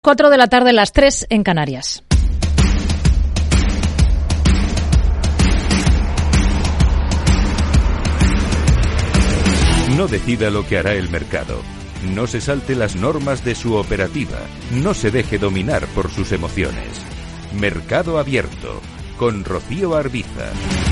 4 de la tarde, las 3 en Canarias. No decida lo que hará el mercado. No se salte las normas de su operativa. No se deje dominar por sus emociones. Mercado Abierto, con Rocío Arbiza.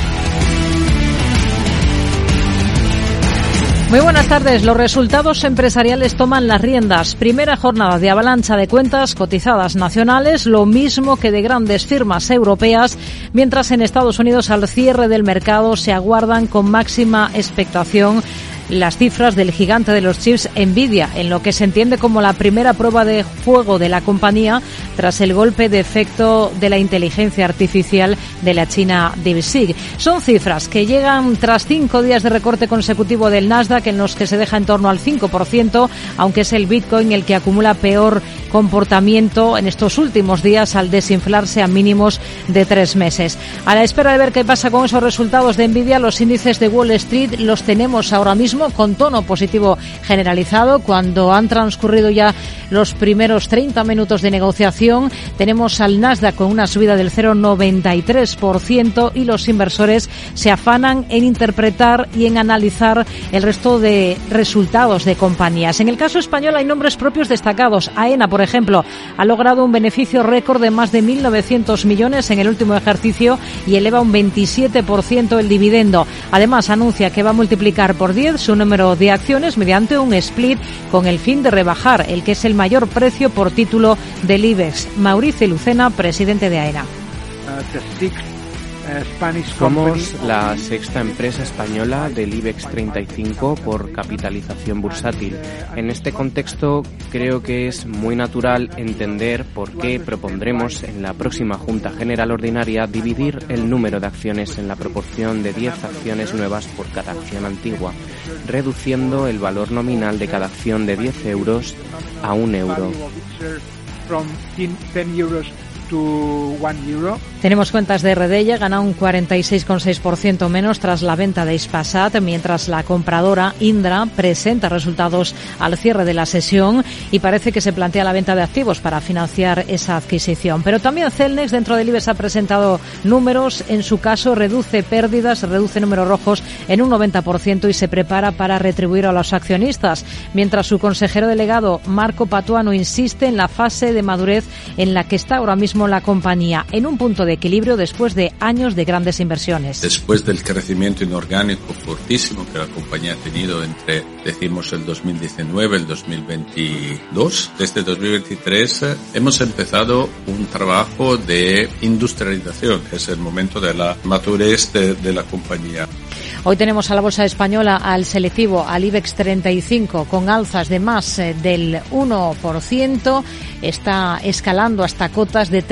Muy buenas tardes. Los resultados empresariales toman las riendas. Primera jornada de avalancha de cuentas cotizadas nacionales, lo mismo que de grandes firmas europeas, mientras en Estados Unidos al cierre del mercado se aguardan con máxima expectación las cifras del gigante de los chips Nvidia, en lo que se entiende como la primera prueba de fuego de la compañía tras el golpe de efecto de la inteligencia artificial de la China DeepSeek. Son cifras que llegan tras 5 días de recorte consecutivo del Nasdaq, en los que se deja en torno al 5%, aunque es el Bitcoin el que acumula peor comportamiento en estos últimos días al desinflarse a mínimos de 3 meses. A la espera de ver qué pasa con esos resultados de Nvidia, los índices de Wall Street los tenemos ahora mismo con tono positivo generalizado. Cuando han transcurrido ya los primeros 30 minutos de negociación, tenemos al Nasdaq con una subida del 0,93% y los inversores se afanan en interpretar y en analizar el resto de resultados de compañías. En el caso español hay nombres propios destacados. AENA, por ejemplo, ha logrado un beneficio récord de más de 1.900 millones en el último ejercicio y eleva un 27% el dividendo. Además, anuncia que va a multiplicar por 10 su número de acciones mediante un split con el fin de rebajar el que es el mayor precio por título del IBEX. Mauricio Lucena, presidente de AENA. Somos la sexta empresa española del IBEX 35 por capitalización bursátil. En este contexto, creo que es muy natural entender por qué propondremos en la próxima Junta General Ordinaria dividir el número de acciones en la proporción de 10 acciones nuevas por cada acción antigua, reduciendo el valor nominal de cada acción de 10 euros a 1 euro. Tenemos cuentas de Redella, gana un 46,6% menos tras la venta de Hispasat, mientras la compradora Indra presenta resultados al cierre de la sesión y parece que se plantea la venta de activos para financiar esa adquisición. Pero también Celnex dentro del IBEX ha presentado números, en su caso reduce pérdidas, reduce números rojos en un 90% y se prepara para retribuir a los accionistas, mientras su consejero delegado Marco Patuano insiste en la fase de madurez en la que está ahora mismo la compañía, en un punto de equilibrio después de años de grandes inversiones. Después del crecimiento inorgánico fortísimo que la compañía ha tenido entre, decimos, el 2019 y el 2022, desde 2023 hemos empezado un trabajo de industrialización, que es el momento de la madurez de la compañía. Hoy tenemos a la bolsa española, al selectivo, al IBEX 35, con alzas de más del 1%. Está escalando hasta cotas de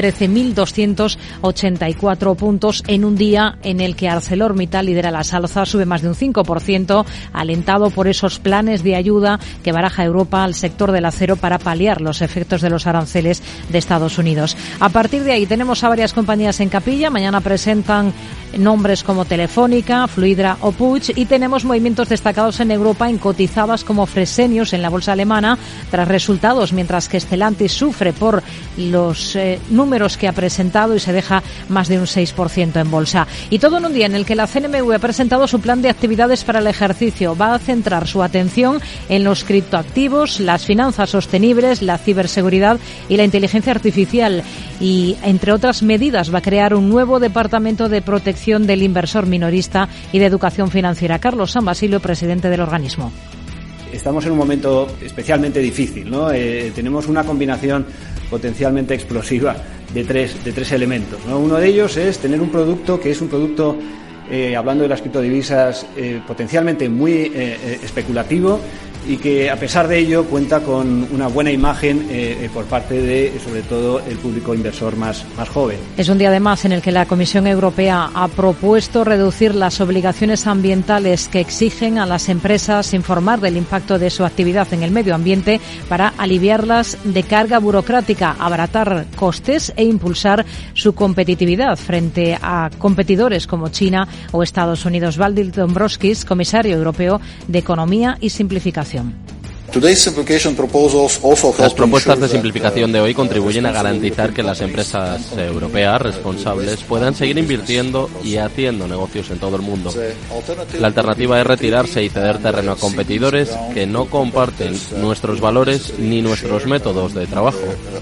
13.284 puntos en un día en el que ArcelorMittal lidera las alzas, sube más de un 5%, alentado por esos planes de ayuda que baraja Europa al sector del acero para paliar los efectos de los aranceles de Estados Unidos. A partir de ahí tenemos a varias compañías en capilla. Mañana presentan nombres como Telefónica, Fluidra o Puig, y tenemos movimientos destacados en Europa en cotizadas como Fresenius en la bolsa alemana tras resultados, mientras que Stellantis sufre por los números que ha presentado y se deja más de un 6% en bolsa. Y todo en un día en el que la CNMV ha presentado su plan de actividades para el ejercicio. Va a centrar su atención en los criptoactivos, las finanzas sostenibles, la ciberseguridad y la inteligencia artificial. Y, entre otras medidas, va a crear un nuevo departamento de protección del inversor minorista y de educación financiera. Carlos San Basilio, presidente del organismo. Estamos en un momento especialmente difícil, ¿no? Tenemos una combinación potencialmente explosiva de tres elementos, ¿no? Uno de ellos es tener un producto que es un producto, hablando de las criptodivisas, potencialmente muy especulativo, y que a pesar de ello cuenta con una buena imagen por parte de, sobre todo, el público inversor más joven. Es un día además en el que la Comisión Europea ha propuesto reducir las obligaciones ambientales que exigen a las empresas informar del impacto de su actividad en el medio ambiente para aliviarlas de carga burocrática, abaratar costes e impulsar su competitividad frente a competidores como China o Estados Unidos. Valdis Dombrovskis, comisario europeo de Economía y Simplificación. Las propuestas de simplificación de hoy contribuyen a garantizar que las empresas europeas responsables puedan seguir invirtiendo y haciendo negocios en todo el mundo. La alternativa es retirarse y ceder terreno a competidores que no comparten nuestros valores ni nuestros métodos de trabajo.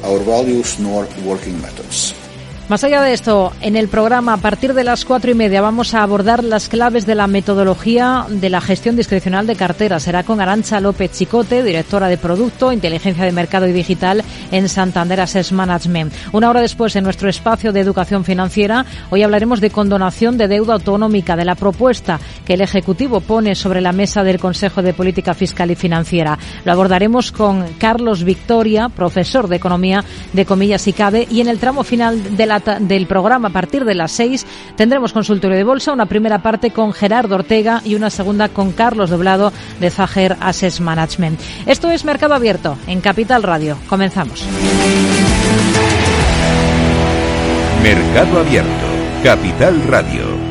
Más allá de esto, en el programa a partir de las 4:30 vamos a abordar las claves de la metodología de la gestión discrecional de cartera. Será con Arantxa López Chicote, directora de Producto, Inteligencia de Mercado y Digital en Santander Asset Management. Una hora después, en nuestro espacio de educación financiera, hoy hablaremos de condonación de deuda autonómica, de la propuesta que el Ejecutivo pone sobre la mesa del Consejo de Política Fiscal y Financiera. Lo abordaremos con Carlos Victoria, profesor de Economía de Comillas y Cabe, y en el tramo final del programa, a partir de las 6, tendremos consultorio de bolsa, una primera parte con Gerardo Ortega y una segunda con Carlos Doblado de Zaher Asset Management. Esto es Mercado Abierto en Capital Radio. Comenzamos. Mercado Abierto, Capital Radio.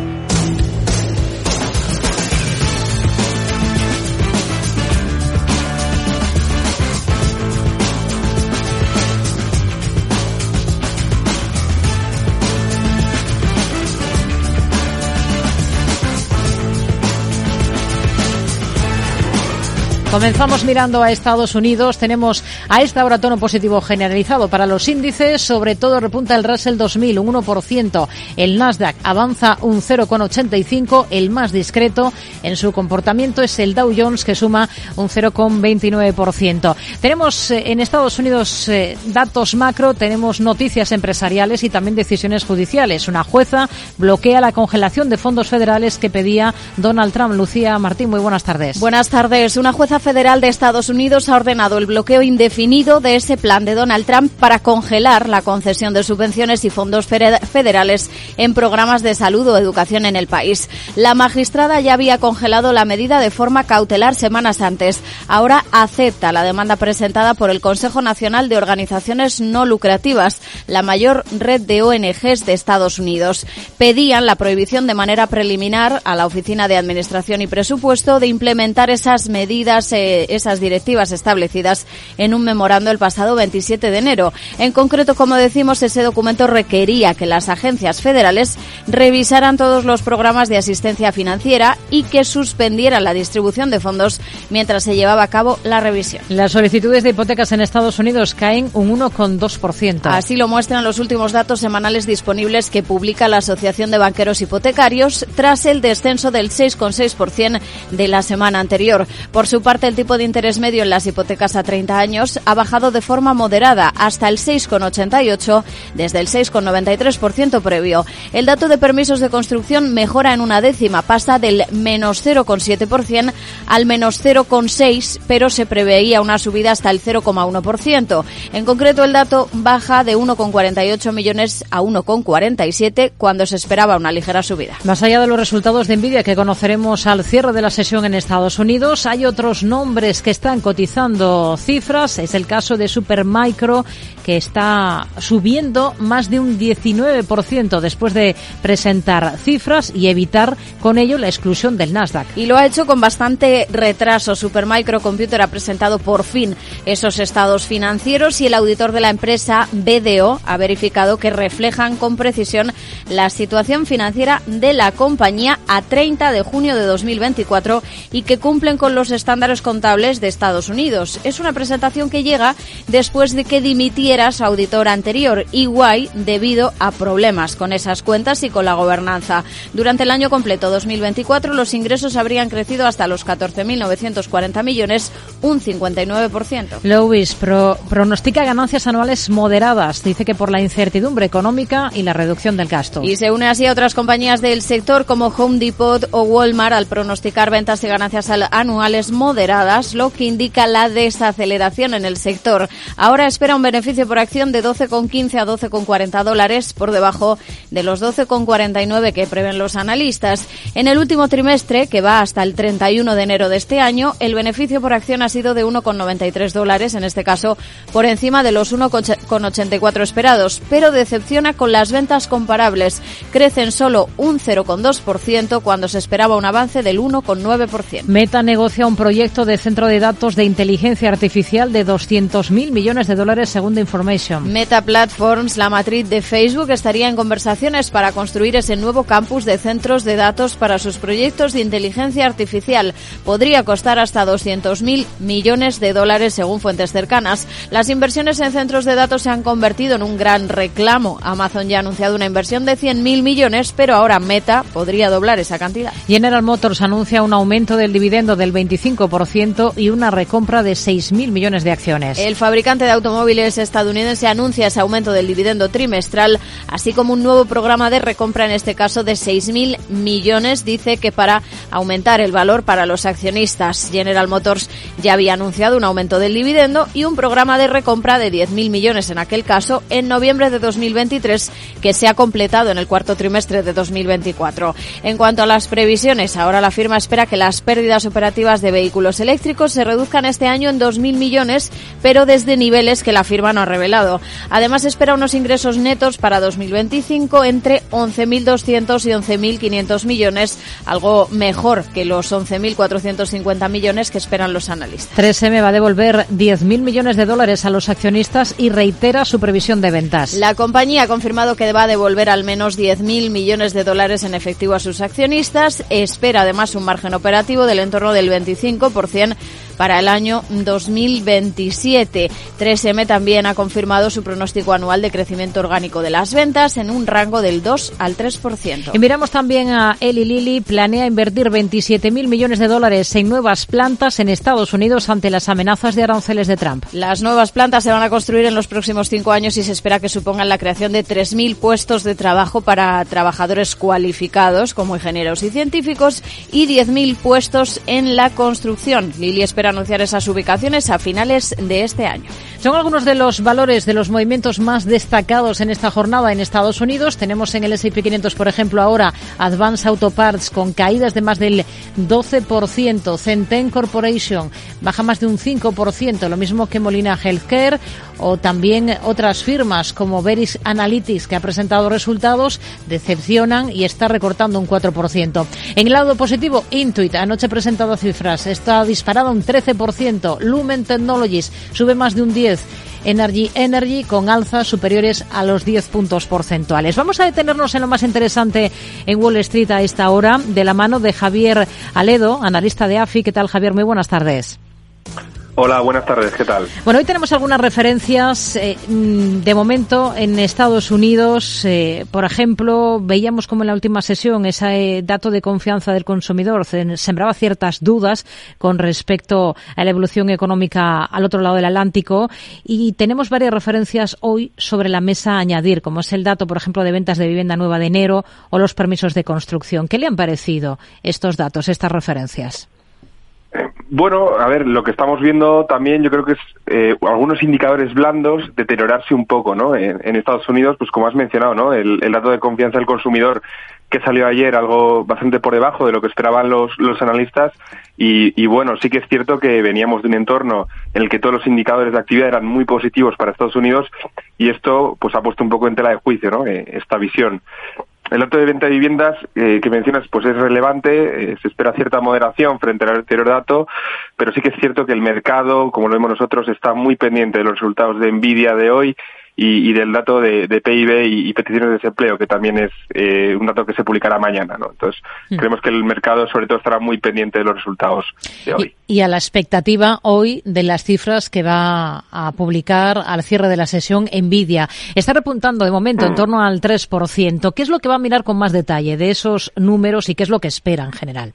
Comenzamos mirando a Estados Unidos. Tenemos a esta hora tono positivo generalizado para los índices. Sobre todo repunta el Russell 2000, un 1%. El Nasdaq avanza un 0,85%. El más discreto en su comportamiento es el Dow Jones, que suma un 0,29%. Tenemos en Estados Unidos datos macro, tenemos noticias empresariales y también decisiones judiciales. Una jueza bloquea la congelación de fondos federales que pedía Donald Trump. Lucía Martín, muy buenas tardes. Buenas tardes. Una jueza federal de Estados Unidos ha ordenado el bloqueo indefinido de ese plan de Donald Trump para congelar la concesión de subvenciones y fondos federales en programas de salud o educación en el país. La magistrada ya había congelado la medida de forma cautelar semanas antes. Ahora acepta la demanda presentada por el Consejo Nacional de Organizaciones No Lucrativas, la mayor red de ONGs de Estados Unidos. Pedían la prohibición de manera preliminar a la Oficina de Administración y Presupuesto de implementar esas medidas, esas directivas establecidas en un memorando el pasado 27 de enero. En concreto, como decimos, ese documento requería que las agencias federales revisaran todos los programas de asistencia financiera y que suspendieran la distribución de fondos mientras se llevaba a cabo la revisión. Las solicitudes de hipotecas en Estados Unidos caen un 1,2%. Así lo muestran los últimos datos semanales disponibles que publica la Asociación de Banqueros Hipotecarios tras el descenso del 6,6% de la semana anterior. Por su parte, el tipo de interés medio en las hipotecas a 30 años ha bajado de forma moderada hasta el 6,88 desde el 6,93% previo. El dato de permisos de construcción mejora en una décima, pasa del menos 0,7% al menos 0,6%, pero se preveía una subida hasta el 0,1%. En concreto, el dato baja de 1,48 millones a 1,47 cuando se esperaba una ligera subida. Más allá de los resultados de Nvidia que conoceremos al cierre de la sesión en Estados Unidos, hay otros nombres que están cotizando cifras. Es el caso de Supermicro, que está subiendo más de un 19% después de presentar cifras y evitar con ello la exclusión del Nasdaq. Y lo ha hecho con bastante retraso. Supermicro Computer ha presentado por fin esos estados financieros y el auditor de la empresa, BDO, ha verificado que reflejan con precisión la situación financiera de la compañía a 30 de junio de 2024 y que cumplen con los estándares contables de Estados Unidos. Es una presentación que llega después de que dimitiera su auditor anterior, EY, debido a problemas con esas cuentas y con la gobernanza. Durante el año completo 2024, los ingresos habrían crecido hasta los 14.940 millones, un 59%. Lewis pronostica ganancias anuales moderadas. Dice que por la incertidumbre económica y la reducción del gasto. Y se une así a otras compañías del sector como Home Depot o Walmart al pronosticar ventas y ganancias anuales moderadas, lo que indica la desaceleración en el sector. Ahora espera un beneficio beneficio por acción de 12,15 a 12,40 dólares, por debajo de los 12,49 que prevén los analistas. En el último trimestre, que va hasta el 31 de enero de este año, el beneficio por acción ha sido de 1,93 dólares, en este caso por encima de los 1,84 esperados, pero decepciona con las ventas comparables. Crecen solo un 0,2% cuando se esperaba un avance del 1,9%. Meta negocia un proyecto de centro de datos de inteligencia artificial de 200.000 millones de dólares según The Information. Meta Platforms, la matriz de Facebook, estaría en conversaciones para construir ese nuevo campus de centros de datos para sus proyectos de inteligencia artificial. Podría costar hasta 200.000 millones de dólares según fuentes cercanas. Las inversiones en centros de datos se han convertido en un gran reclamo. Amazon ya ha anunciado una inversión de 100.000 millones, pero ahora Meta podría doblar esa cantidad. General Motors anuncia un aumento del dividendo del 25% y una recompra de 6.000 millones de acciones. El fabricante de automóviles estadounidense anuncia ese aumento del dividendo trimestral, así como un nuevo programa de recompra, en este caso de 6.000 millones, dice que para aumentar el valor para los accionistas. General Motors ya había anunciado un aumento del dividendo y un programa de recompra de 10.000 millones en aquel caso en noviembre de 2023, que se ha completado en el cuarto trimestre de 2024. En cuanto a las previsiones, ahora la firma espera que las pérdidas operativas de vehículos eléctricos se reduzcan este año en 2.000 millones, pero desde niveles que la firma no ha revelado. Además, espera unos ingresos netos para 2025 entre 11.200 y 11.500 millones, algo mejor que los 11.450 millones que esperan los analistas. 3M va a devolver 10.000 millones de dólares a los accionistas y reitera su previsión de ventas. La compañía ha confirmado que va a devolver al menos 10.000 millones de dólares en efectivo a sus accionistas. Espera además un margen operativo del entorno del 25% para el año 2027. 3M también ha confirmado su pronóstico anual de crecimiento orgánico de las ventas en un rango del 2 al 3%. Y miramos también a Eli Lilly. Planea invertir 27.000 millones de dólares en nuevas plantas en Estados Unidos ante las amenazas de aranceles de Trump. Las nuevas plantas se van a construir en los próximos 5 años y se espera que supongan la creación de 3.000 puestos de trabajo para trabajadores cualificados como ingenieros y científicos y 10.000 puestos en la construcción. Lilly espera anunciar esas ubicaciones a finales de este año. Son algunos de los valores de los movimientos más destacados en esta jornada en Estados Unidos. Tenemos en el S&P 500, por ejemplo, ahora Advance Auto Parts con caídas de más del 12%. Centene Corporation baja más de un 5%, lo mismo que Molina Healthcare, o también otras firmas como Verisk Analytics, que ha presentado resultados, decepcionan y está recortando un 4%. En el lado positivo, Intuit anoche ha presentado cifras, está disparada un 13%. Lumen Technologies sube más de un 10%. Energy con alzas superiores a los 10 puntos porcentuales. Vamos a detenernos en lo más interesante en Wall Street a esta hora, de la mano de Javier Aledo, analista de AFI. ¿Qué tal, Javier? Muy buenas tardes. Hola, buenas tardes, ¿qué tal? Bueno, hoy tenemos algunas referencias, de momento, en Estados Unidos. Por ejemplo, veíamos como en la última sesión ese dato de confianza del consumidor sembraba ciertas dudas con respecto a la evolución económica al otro lado del Atlántico, y tenemos varias referencias hoy sobre la mesa a añadir, como es el dato, por ejemplo, de ventas de vivienda nueva de enero o los permisos de construcción. ¿Qué le han parecido estos datos, estas referencias? Bueno, a ver, lo que estamos viendo también yo creo que es algunos indicadores blandos deteriorarse un poco, ¿no? En Estados Unidos, pues como has mencionado, ¿no? El dato de confianza del consumidor que salió ayer, algo bastante por debajo de lo que esperaban los analistas, y bueno, sí que es cierto que veníamos de un entorno en el que todos los indicadores de actividad eran muy positivos para Estados Unidos, y esto pues ha puesto un poco en tela de juicio, ¿no? Esta visión. El dato de venta de viviendas que mencionas pues es relevante, se espera cierta moderación frente al anterior dato, pero sí que es cierto que el mercado, como lo vemos nosotros, está muy pendiente de los resultados de Nvidia de hoy y del dato de PIB y peticiones de desempleo, que también es un dato que se publicará mañana, ¿no? Entonces, creemos que el mercado sobre todo estará muy pendiente de los resultados de hoy. Y a la expectativa hoy de las cifras que va a publicar al cierre de la sesión Nvidia. Está repuntando de momento en torno al 3%. ¿Qué es lo que va a mirar con más detalle de esos números y qué es lo que espera en general?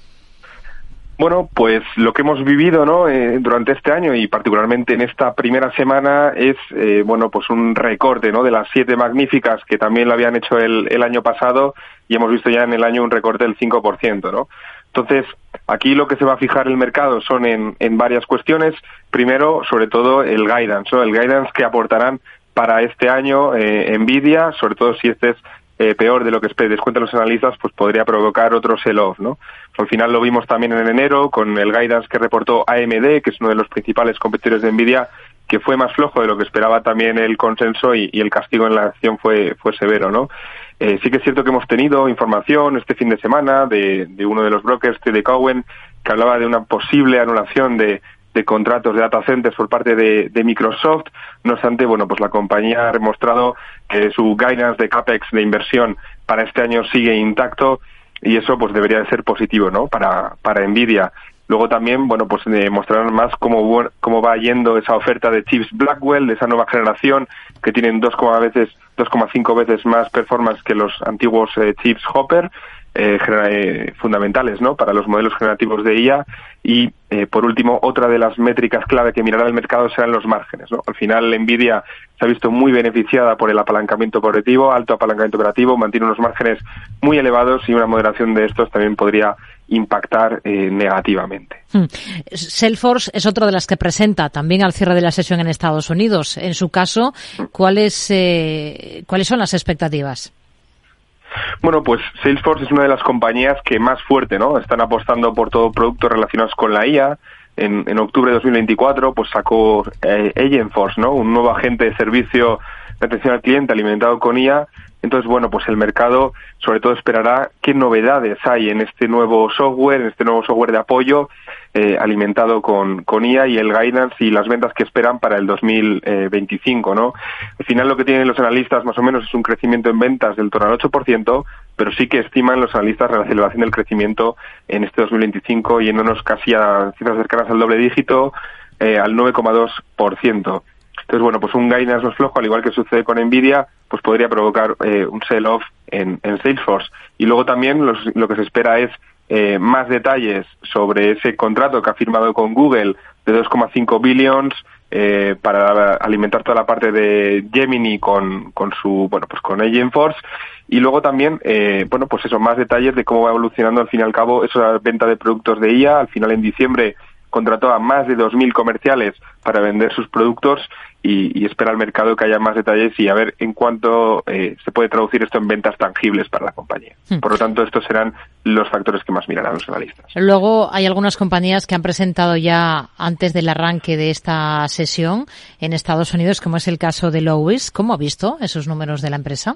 Bueno, pues lo que hemos vivido, ¿no? Durante este año y particularmente en esta primera semana es, bueno, pues un recorte, ¿no? De las 7 magníficas que también lo habían hecho el año pasado, y hemos visto ya en el año un recorte del 5%, ¿no? Entonces, aquí lo que se va a fijar el mercado son en varias cuestiones. Primero, sobre todo, el guidance, ¿no? El guidance que aportarán para este año Nvidia, sobre todo si este es peor de lo que descuentan los analistas, pues podría provocar otro sell-off, ¿no? Al final lo vimos también en enero con el guidance que reportó AMD, que es uno de los principales competidores de Nvidia, que fue más flojo de lo que esperaba también el consenso y el castigo en la acción fue severo, ¿no? Sí que es cierto que hemos tenido información este fin de semana de uno de los brokers, TD Cowen, que hablaba de una posible anulación de contratos de data centers por parte de Microsoft. No obstante, bueno, pues la compañía ha demostrado que su guidance de CAPEX de inversión para este año sigue intacto y eso pues debería de ser positivo, ¿no? Para Nvidia. Luego también, bueno, pues mostrarán más cómo va yendo esa oferta de chips Blackwell, de esa nueva generación, que tienen 2,5 veces más performance que los antiguos chips Hopper, fundamentales, ¿no? Para los modelos generativos de IA. Y, por último, otra de las métricas clave que mirará el mercado serán los márgenes, ¿no? Al final, Nvidia se ha visto muy beneficiada por el apalancamiento operativo, alto apalancamiento operativo, mantiene unos márgenes muy elevados y una moderación de estos también podría impactar negativamente. Salesforce es otra de las que presenta también al cierre de la sesión en Estados Unidos. En su caso, ¿cuáles son las expectativas? Bueno, pues Salesforce es una de las compañías que más fuerte, ¿no? Están apostando por todo productos relacionados con la IA. En octubre de 2024, pues sacó Agentforce, ¿no? Un nuevo agente de servicio de atención al cliente alimentado con IA. Entonces, bueno, pues el mercado sobre todo esperará qué novedades hay en este nuevo software de apoyo alimentado con IA y el guidance y las ventas que esperan para el 2025, ¿no? Al final lo que tienen los analistas más o menos es un crecimiento en ventas del torno al 8%, pero sí que estiman los analistas la aceleración del crecimiento en este 2025 yéndonos casi a cifras cercanas al doble dígito, al 9,2%. Entonces, bueno, pues un guidance más flojo, al igual que sucede con Nvidia, pues podría provocar un sell-off en Salesforce. Y luego también lo que se espera es más detalles sobre ese contrato que ha firmado con Google de 2,5 billions para alimentar toda la parte de Gemini con Agentforce. Y luego también, pues eso, más detalles de cómo va evolucionando al fin y al cabo esa venta de productos de IA. Al final, en diciembre, contrató a más de 2.000 comerciales para vender sus productos y espera al mercado que haya más detalles y a ver en cuánto se puede traducir esto en ventas tangibles para la compañía. Por lo tanto, estos serán los factores que más mirarán los analistas. Luego hay algunas compañías que han presentado ya antes del arranque de esta sesión en Estados Unidos, como es el caso de Lowe's. ¿Cómo ha visto esos números de la empresa?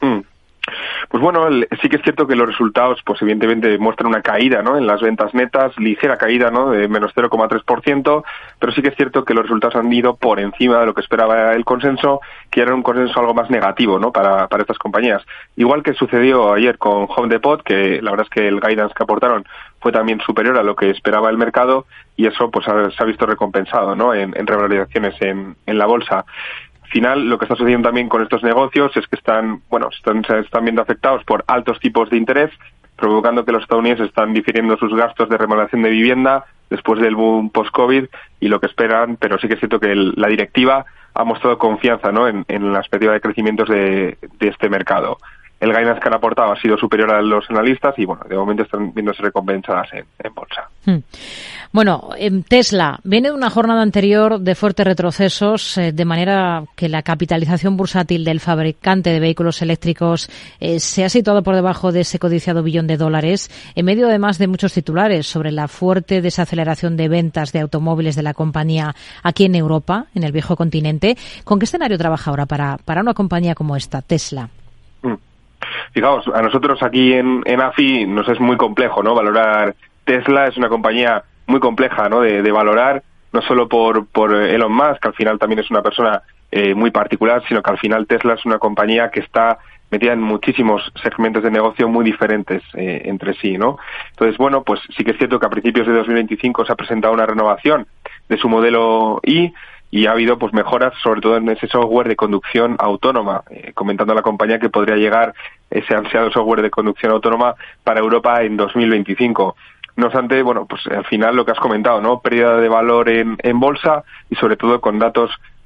Pues bueno, sí que es cierto que los resultados, pues evidentemente muestran una caída, ¿no? En las ventas netas, ligera caída, ¿no? De menos 0,3%, pero sí que es cierto que los resultados han ido por encima de lo que esperaba el consenso, que era un consenso algo más negativo, ¿no? Para estas compañías. Igual que sucedió ayer con Home Depot, que la verdad es que el guidance que aportaron fue también superior a lo que esperaba el mercado y eso pues se ha visto recompensado, ¿no? En revalorizaciones en la bolsa. Al final, lo que está sucediendo también con estos negocios es que se están viendo afectados por altos tipos de interés, provocando que los estadounidenses están difiriendo sus gastos de remodelación de vivienda después del boom post-COVID y lo que esperan, pero sí que es cierto que la directiva ha mostrado confianza, ¿no? en la expectativa de crecimientos de este mercado. El guidance que han aportado ha sido superior a los analistas y, bueno, de momento están viéndose recompensadas en bolsa. Bueno, Tesla viene de una jornada anterior de fuertes retrocesos, de manera que la capitalización bursátil del fabricante de vehículos eléctricos se ha situado por debajo de ese codiciado $1 billón, en medio además de muchos titulares sobre la fuerte desaceleración de ventas de automóviles de la compañía aquí en Europa, en el viejo continente. ¿Con qué escenario trabaja ahora para una compañía como esta, Tesla? Fijaos, a nosotros aquí en AFI nos es muy complejo, ¿no? Valorar Tesla. Es una compañía muy compleja, ¿no? De valorar, no solo por Elon Musk, que al final también es una persona muy particular, sino que al final Tesla es una compañía que está metida en muchísimos segmentos de negocio muy diferentes entre sí, ¿no? Entonces, bueno, pues sí que es cierto que a principios de 2025 se ha presentado una renovación de su modelo I, y ha habido pues mejoras sobre todo en ese software de conducción autónoma, comentando a la compañía que podría llegar ese ansiado software de conducción autónoma para Europa en 2025. No obstante, bueno, pues al final lo que has comentado, ¿no? Pérdida de valor en bolsa y sobre todo con datos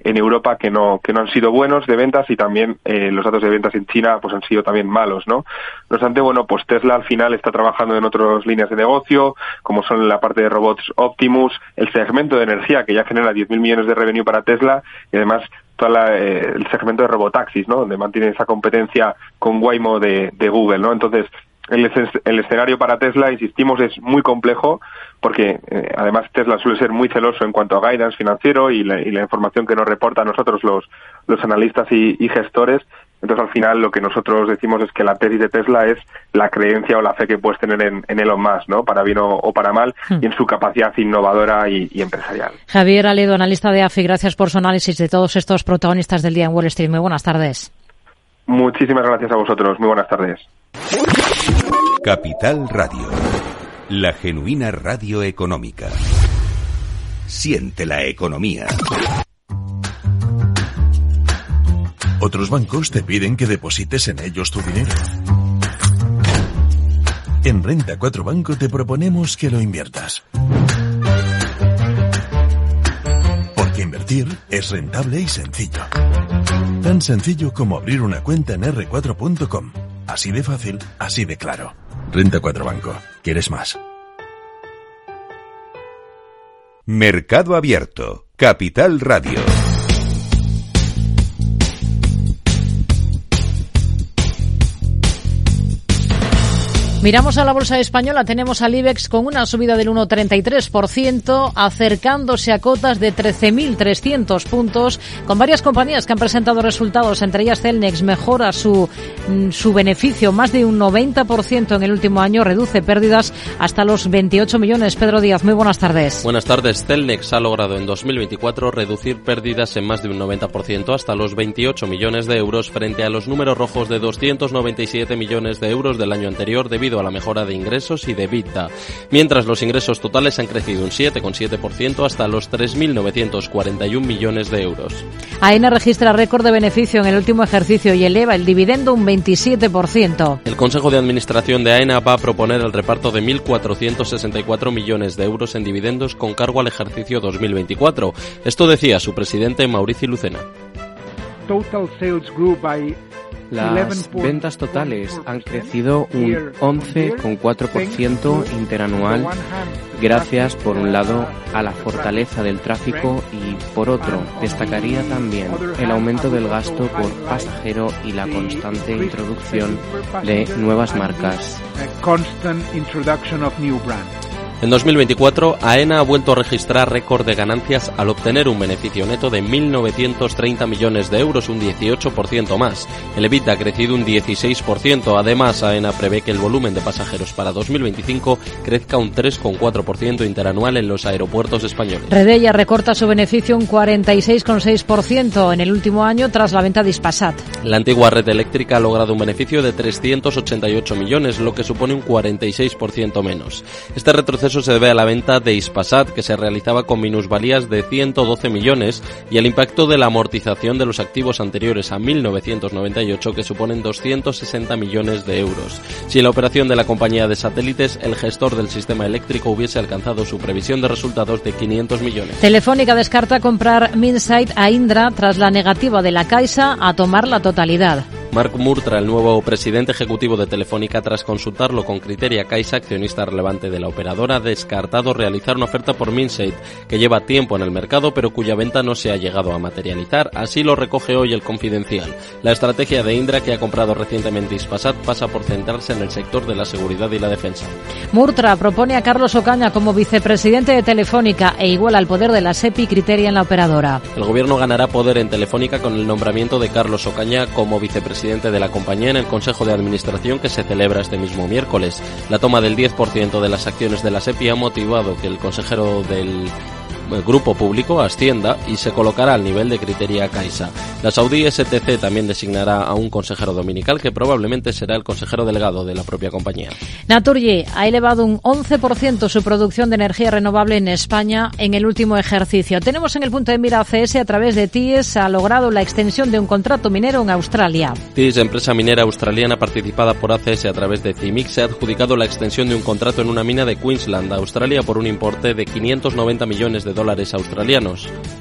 en Europa que no han sido buenos de ventas, y también los datos de ventas en China pues han sido también malos, ¿no? No obstante, bueno, pues Tesla al final está trabajando en otras líneas de negocio, como son la parte de robots Optimus, el segmento de energía que ya genera 10.000 millones de revenue para Tesla, y además el segmento de robotaxis, ¿no? Donde mantiene esa competencia con Waymo de Google, ¿no? Entonces, el escenario para Tesla, insistimos, es muy complejo porque además Tesla suele ser muy celoso en cuanto a guidance financiero y la información que nos reporta a nosotros los analistas y gestores. Entonces, al final, lo que nosotros decimos es que la tesis de Tesla es la creencia o la fe que puedes tener en Elon Musk, ¿no? Para bien o para mal, y en su capacidad innovadora y empresarial. Javier Aledo, analista de AFI, gracias por su análisis de todos estos protagonistas del día en Wall Street. Muy buenas tardes. Muchísimas gracias a vosotros. Muy buenas tardes. Capital Radio, la genuina radio económica. Siente la economía. Otros bancos te piden que deposites en ellos tu dinero. En Renta 4 Banco te proponemos que lo inviertas. Porque invertir es rentable y sencillo. Tan sencillo como abrir una cuenta en r4.com. Así de fácil, así de claro. Renta 4 Banco. ¿Quieres más? Mercado Abierto, Capital Radio. Miramos a la bolsa española, tenemos al IBEX con una subida del 1,33%, acercándose a cotas de 13.300 puntos, con varias compañías que han presentado resultados, entre ellas Celnex mejora su beneficio más de un 90% en el último año, reduce pérdidas hasta los 28 millones. Pedro Díaz, muy buenas tardes. Buenas tardes. Celnex ha logrado en 2024 reducir pérdidas en más de un 90% hasta los 28 millones de euros frente a los números rojos de 297 millones de euros del año anterior debido a la mejora de ingresos y de EBITDA, mientras los ingresos totales han crecido un 7,7% hasta los 3.941 millones de euros. AENA registra récord de beneficio en el último ejercicio y eleva el dividendo un 27%. El Consejo de Administración de AENA va a proponer el reparto de 1.464 millones de euros en dividendos con cargo al ejercicio 2024. Esto decía su presidente Maurici Lucena. Las ventas totales han crecido un 11,4% interanual gracias, por un lado, a la fortaleza del tráfico y, por otro, destacaría también el aumento del gasto por pasajero y la constante introducción de nuevas marcas. En 2024, AENA ha vuelto a registrar récord de ganancias al obtener un beneficio neto de 1.930 millones de euros, un 18% más. El EBITDA ha crecido un 16%. Además, AENA prevé que el volumen de pasajeros para 2025 crezca un 3,4% interanual en los aeropuertos españoles. Redella recorta su beneficio un 46,6% en el último año tras la venta de Hispasat. La antigua red eléctrica ha logrado un beneficio de 388 millones, lo que supone un 46% menos. Este retroceso se debe a la venta de Hispasat, que se realizaba con minusvalías de 112 millones, y al impacto de la amortización de los activos anteriores a 1998, que suponen 260 millones de euros. Si en la operación de la compañía de satélites, el gestor del sistema eléctrico hubiese alcanzado su previsión de resultados de 500 millones. Telefónica descarta comprar Minsait a Indra tras la negativa de la Caixa a tomar la totalidad. Marc Murtra, el nuevo presidente ejecutivo de Telefónica, tras consultarlo con Criteria Caixa, accionista relevante de la operadora, ha descartado realizar una oferta por Minsait, que lleva tiempo en el mercado pero cuya venta no se ha llegado a materializar. Así lo recoge hoy el Confidencial. La estrategia de Indra, que ha comprado recientemente Hispasat, pasa por centrarse en el sector de la seguridad y la defensa. Murtra propone a Carlos Ocaña como vicepresidente de Telefónica e iguala el poder de la SEPI Criteria en la operadora. El gobierno ganará poder en Telefónica con el nombramiento de Carlos Ocaña como vicepresidente de la compañía en el Consejo de Administración, que se celebra este mismo miércoles. La toma del 10% de las acciones de la SEPI ha motivado que el consejero del grupo público ascienda y se colocará al nivel de Criteria Caixa. La Saudí STC también designará a un consejero dominical, que probablemente será el consejero delegado de la propia compañía. Naturgy ha elevado un 11% su producción de energía renovable en España en el último ejercicio. Tenemos en el punto de mira ACS a través de TIES, ha logrado la extensión de un contrato minero en Australia. TIES, empresa minera australiana participada por ACS a través de CIMIC, se ha adjudicado la extensión de un contrato en una mina de Queensland, Australia, por un importe de 590 millones de dólares australianos.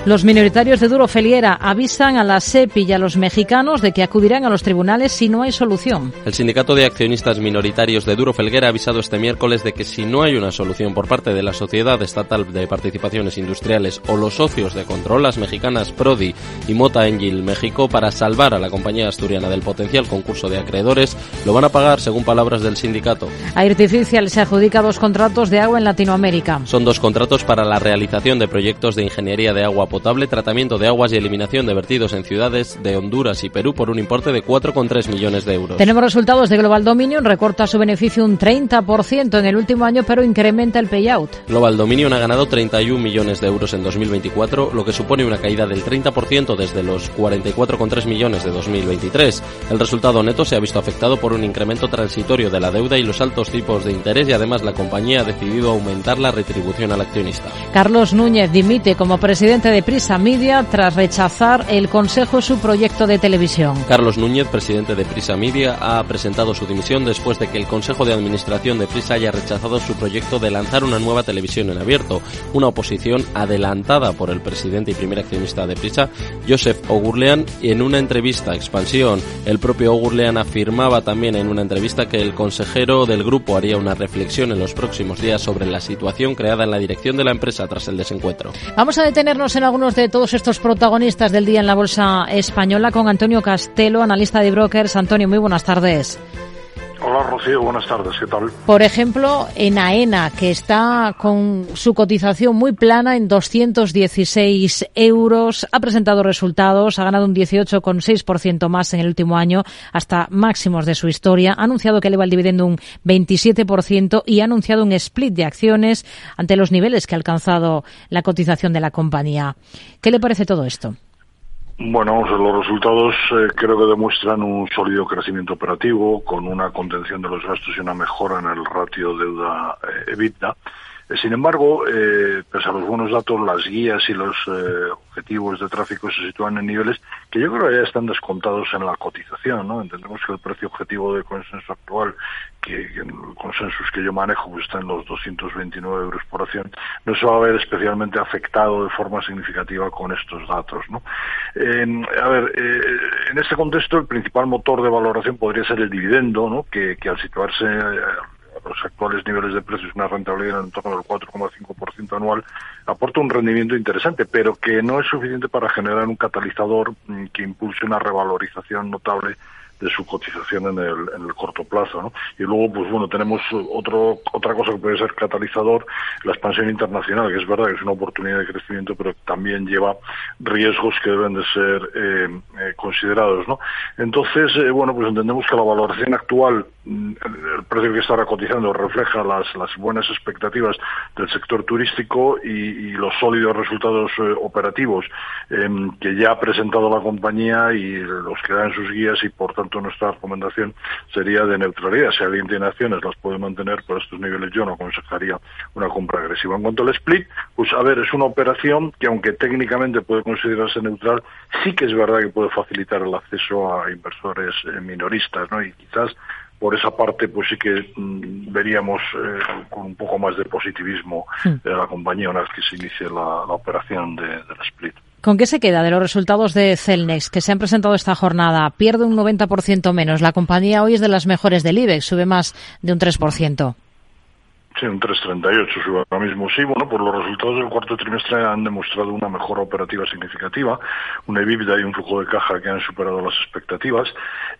Los minoritarios de Duro Felguera avisan a la SEPI y a los mexicanos de que acudirán a los tribunales si no hay solución. El Sindicato de Accionistas Minoritarios de Duro Felguera ha avisado este miércoles de que si no hay una solución por parte de la Sociedad Estatal de Participaciones Industriales o los socios de control, las mexicanas Prodi y Mota Engil México, para salvar a la compañía asturiana del potencial concurso de acreedores, lo van a pagar, según palabras del sindicato. Artificial se adjudica 2 contratos de agua en Latinoamérica. Son 2 contratos para la realización de proyectos de ingeniería de agua potable, tratamiento de aguas y eliminación de vertidos en ciudades de Honduras y Perú por un importe de 4,3 millones de euros. Tenemos resultados de Global Dominion, recorta su beneficio un 30% en el último año, pero incrementa el payout. Global Dominion ha ganado 31 millones de euros en 2024, lo que supone una caída del 30% desde los 44,3 millones de 2023. El resultado neto se ha visto afectado por un incremento transitorio de la deuda y los altos tipos de interés, y además la compañía ha decidido aumentar la retribución al accionista. Carlos Núñez dimite como presidente de Prisa Media tras rechazar el Consejo su proyecto de televisión. Carlos Núñez, presidente de Prisa Media, ha presentado su dimisión después de que el Consejo de Administración de Prisa haya rechazado su proyecto de lanzar una nueva televisión en abierto, una oposición adelantada por el presidente y primer accionista de Prisa, Joseph O'Gurlean, y en una entrevista a Expansión. El propio O'Gurlean afirmaba también en una entrevista que el consejero del grupo haría una reflexión en los próximos días sobre la situación creada en la dirección de la empresa tras el desencuentro. Vamos a detenernos en algunos de todos estos protagonistas del día en la bolsa española con Antonio Castelo, analista de brokers. Antonio, muy buenas tardes. Hola Rocío, buenas tardes, ¿qué tal? Por ejemplo, en AENA, que está con su cotización muy plana en 216 euros, ha presentado resultados, ha ganado un 18,6% más en el último año, hasta máximos de su historia, ha anunciado que eleva el dividendo un 27% y ha anunciado un split de acciones ante los niveles que ha alcanzado la cotización de la compañía. ¿Qué le parece todo esto? Bueno, los resultados creo que demuestran un sólido crecimiento operativo con una contención de los gastos y una mejora en el ratio deuda-EBITDA. Sin embargo, pese a los buenos datos, las guías y los objetivos de tráfico se sitúan en niveles que yo creo que ya están descontados en la cotización, ¿no? Entendemos que el precio objetivo de consenso actual, que el consensus que yo manejo, pues está en los 229 euros por acción, no se va a ver especialmente afectado de forma significativa con estos datos, ¿no? En este contexto, el principal motor de valoración podría ser el dividendo, ¿no? Que al situarse a los actuales niveles de precios, una rentabilidad en torno del 4,5% anual, aporta un rendimiento interesante, pero que no es suficiente para generar un catalizador que impulse una revalorización notable de su cotización en el corto plazo, ¿no? Y luego, pues bueno, tenemos otra cosa que puede ser catalizador, la expansión internacional, que es verdad que es una oportunidad de crecimiento, pero también lleva riesgos que deben de ser considerados, ¿no? Entonces, bueno, pues entendemos que la valoración actual, el precio que está cotizando, refleja las buenas expectativas del sector turístico y los sólidos resultados operativos que ya ha presentado la compañía y los que da en sus guías, y por tanto nuestra recomendación sería de neutralidad. Si alguien tiene acciones, las puede mantener por estos niveles. Yo no aconsejaría una compra agresiva. En cuanto al split, pues a ver, es una operación que, aunque técnicamente puede considerarse neutral, sí que es verdad que puede facilitar el acceso a inversores minoristas, ¿no? Y quizás por esa parte, pues sí que veríamos con un poco más de positivismo la compañía una vez que se inicie la operación del split. ¿Con qué se queda de los resultados de Celnex que se han presentado esta jornada? Pierde un 90% menos. La compañía hoy es de las mejores del IBEX, sube más de un 3%. Sí, un 3,38 sube ahora mismo. Sí, bueno, pues los resultados del cuarto trimestre han demostrado una mejora operativa significativa, una EBITDA y un flujo de caja que han superado las expectativas,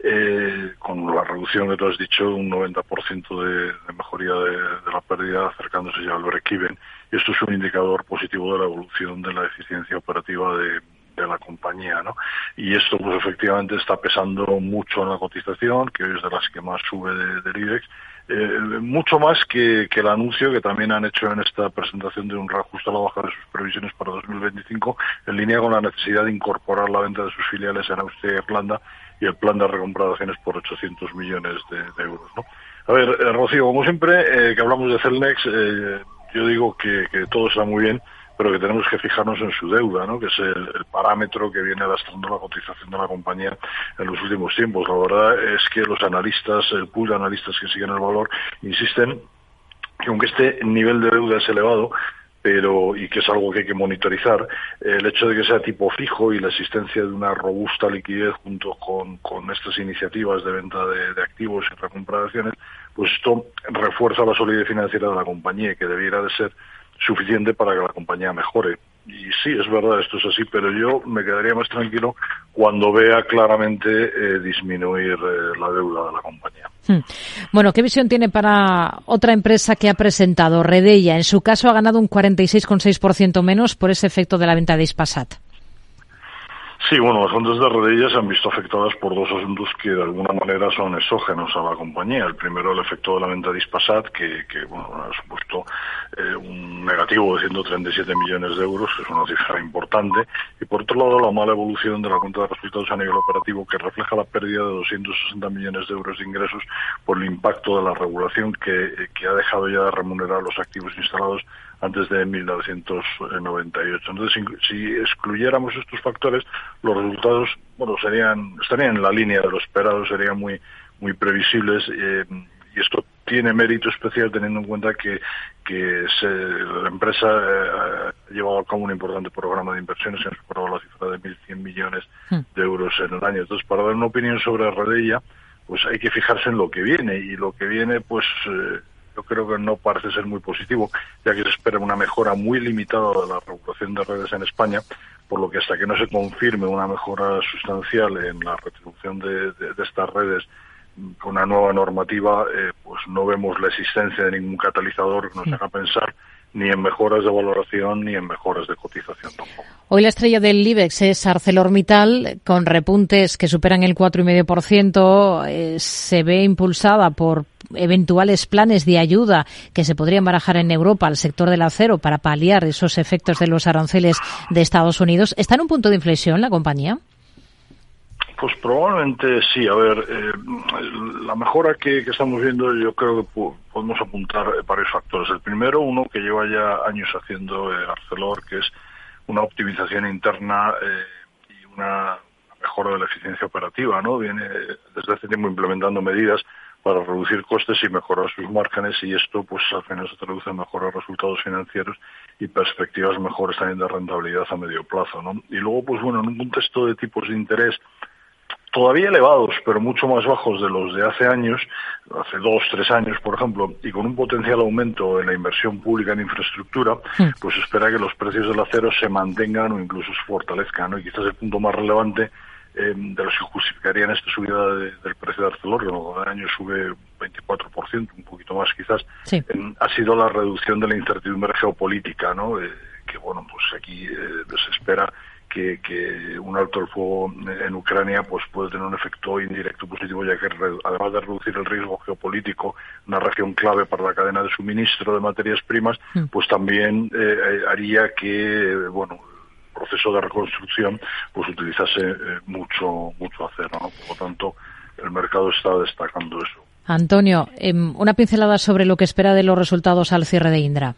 con la reducción que tú has dicho, un 90% de mejoría de la pérdida, acercándose ya al break-even. Y esto es un indicador positivo de la evolución de la eficiencia operativa de la compañía, ¿no? Y esto, pues efectivamente está pesando mucho en la cotización, que es de las que más sube del IBEX, mucho más que el anuncio que también han hecho en esta presentación de un reajuste a la baja de sus previsiones para 2025, en línea con la necesidad de incorporar la venta de sus filiales en Austria y Irlanda y el plan de recompra de acciones por 800 millones de euros, ¿no? A ver, Rocío, como siempre, que hablamos de Celnex, yo digo que todo está muy bien, pero que tenemos que fijarnos en su deuda, ¿no? Que es el parámetro que viene lastrando la cotización de la compañía en los últimos tiempos. La verdad es que los analistas, el pool de analistas que siguen el valor, insisten que aunque este nivel de deuda es elevado, y que es algo que hay que monitorizar, el hecho de que sea tipo fijo y la existencia de una robusta liquidez junto con estas iniciativas de venta de activos y recompra de acciones, pues esto refuerza la solidez financiera de la compañía, que debiera de ser suficiente para que la compañía mejore. Y sí, es verdad, esto es así, pero yo me quedaría más tranquilo cuando vea claramente disminuir la deuda de la compañía. Bueno, ¿qué visión tiene para otra empresa que ha presentado, Redeia? En su caso ha ganado un 46,6% menos por ese efecto de la venta de Hispasat. Sí, bueno, las ventas de Redeia se han visto afectadas por dos asuntos que de alguna manera son exógenos a la compañía. El primero, el efecto de la venta de Hispasat, que ha supuesto un negativo de 137 millones de euros, que es una cifra importante. Y por otro lado, la mala evolución de la cuenta de resultados a nivel operativo, que refleja la pérdida de 260 millones de euros de ingresos por el impacto de la regulación que ha dejado ya de remunerar los activos instalados antes de 1998. Entonces, si excluyéramos estos factores, los resultados, estarían en la línea de lo esperado, serían muy previsibles, y esto tiene mérito especial teniendo en cuenta que la empresa ha llevado a cabo un importante programa de inversiones que ha superado la cifra de 1.100 millones de euros en el año. Entonces, para dar una opinión sobre Redeia, pues hay que fijarse en lo que viene, y lo que viene, pues yo creo que no parece ser muy positivo, ya que se espera una mejora muy limitada de la regulación de redes en España, por lo que hasta que no se confirme una mejora sustancial en la retribución de estas redes con una nueva normativa, pues no vemos la existencia de ningún catalizador que nos haga pensar ni en mejoras de valoración ni en mejoras de cotización tampoco. Hoy la estrella del IBEX es ArcelorMittal, con repuntes que superan el 4,5%. Se ve impulsada por eventuales planes de ayuda que se podrían barajar en Europa al sector del acero para paliar esos efectos de los aranceles de Estados Unidos. ¿Está en un punto de inflexión la compañía? Pues probablemente sí. A ver, la mejora que estamos viendo, yo creo que podemos apuntar varios factores. El primero, uno que lleva ya años haciendo Arcelor, que es una optimización interna y una mejora de la eficiencia operativa, ¿no? Viene desde hace tiempo implementando medidas para reducir costes y mejorar sus márgenes, y esto pues al final se traduce en mejores resultados financieros y perspectivas mejores también de rentabilidad a medio plazo, ¿no? Y luego, pues bueno, en un contexto de tipos de interés todavía elevados, pero mucho más bajos de los de hace años, hace 2-3 años, por ejemplo, y con un potencial aumento en la inversión pública en infraestructura, pues espera que los precios del acero se mantengan o incluso se fortalezcan, ¿no? Y quizás el punto más relevante de los que justificarían esta subida del precio de Arcelor, que cada año sube 24%, un poquito más quizás, sí, ha sido la reducción de la incertidumbre geopolítica, ¿no? Que bueno, pues aquí se espera que un alto el fuego en Ucrania pues puede tener un efecto indirecto positivo, ya que además de reducir el riesgo geopolítico, una región clave para la cadena de suministro de materias primas, pues también haría que, bueno, el proceso de reconstrucción pues utilizase mucho acero, ¿no? Por lo tanto, el mercado está destacando eso. Antonio, una pincelada sobre lo que espera de los resultados al cierre de Indra.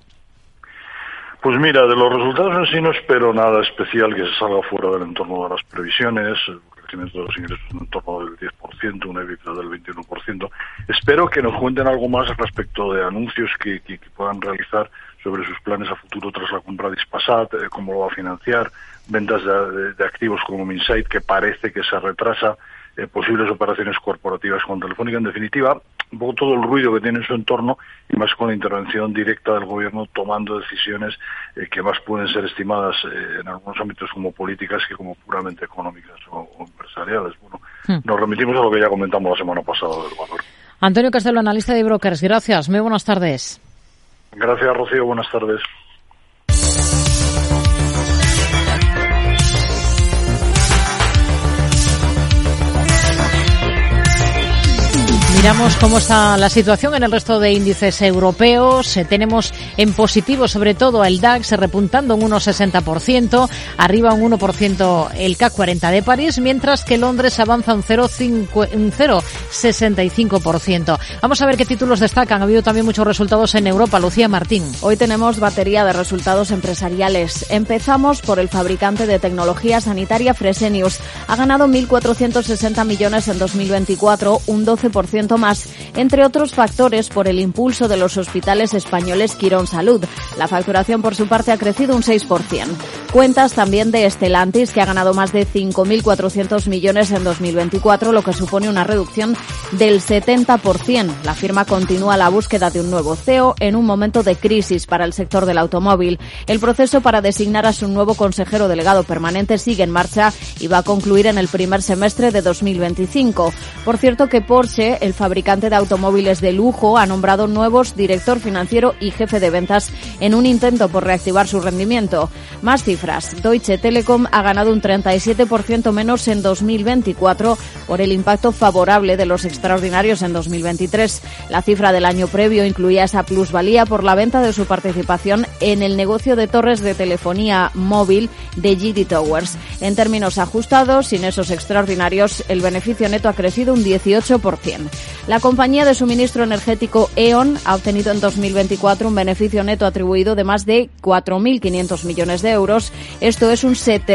Pues mira, de los resultados en sí no espero nada especial que se salga fuera del entorno de las previsiones, el crecimiento de los ingresos en torno del 10%, un EBITDA del 21%. Espero que nos cuenten algo más respecto de anuncios que puedan realizar sobre sus planes a futuro tras la compra de Hispasat, cómo lo va a financiar, ventas de activos como Minsait, que parece que se retrasa, posibles operaciones corporativas con Telefónica. En definitiva, un poco todo el ruido que tiene en su entorno, y más con la intervención directa del gobierno tomando decisiones que más pueden ser estimadas en algunos ámbitos como políticas que como puramente económicas o empresariales. Bueno, nos remitimos a lo que ya comentamos la semana pasada del valor. Antonio Castelo, analista de Brokers, gracias. Muy buenas tardes. Gracias, Rocío. Buenas tardes. Miramos cómo está la situación en el resto de índices europeos. Tenemos en positivo sobre todo el DAX repuntando un 1,60%, arriba un 1% el CAC 40 de París, mientras que Londres avanza un 0,65%. Vamos a ver qué títulos destacan. Ha habido también muchos resultados en Europa. Lucía Martín. Hoy tenemos batería de resultados empresariales. Empezamos por el fabricante de tecnología sanitaria Fresenius. Ha ganado 1.460 millones en 2024, un 12% 20% más, entre otros factores por el impulso de los hospitales españoles Quirónsalud. La facturación, por su parte, ha crecido un 6%. Cuentas también de Stellantis, que ha ganado más de 5.400 millones en 2024, lo que supone una reducción del 70%. La firma continúa la búsqueda de un nuevo CEO en un momento de crisis para el sector del automóvil. El proceso para designar a su nuevo consejero delegado permanente sigue en marcha y va a concluir en el primer semestre de 2025. Por cierto que Porsche, el fabricante de automóviles de lujo, ha nombrado nuevos director financiero y jefe de ventas en un intento por reactivar su rendimiento. Más cifras. Deutsche Telekom ha ganado un 37% menos en 2024 por el impacto favorable de los extraordinarios en 2023. La cifra del año previo incluía esa plusvalía por la venta de su participación en el negocio de torres de telefonía móvil de GD Towers. En términos ajustados, sin esos extraordinarios, el beneficio neto ha crecido un 18%. La compañía de suministro energético E.ON ha obtenido en 2024 un beneficio neto atribuido de más de 4.500 millones de euros. Esto es un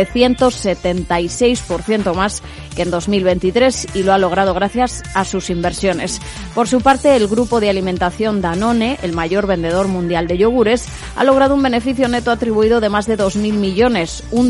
776% más que en 2023 y lo ha logrado gracias a sus inversiones. Por su parte, el grupo de alimentación Danone, el mayor vendedor mundial de yogures, ha logrado un beneficio neto atribuido de más de 2.000 millones, un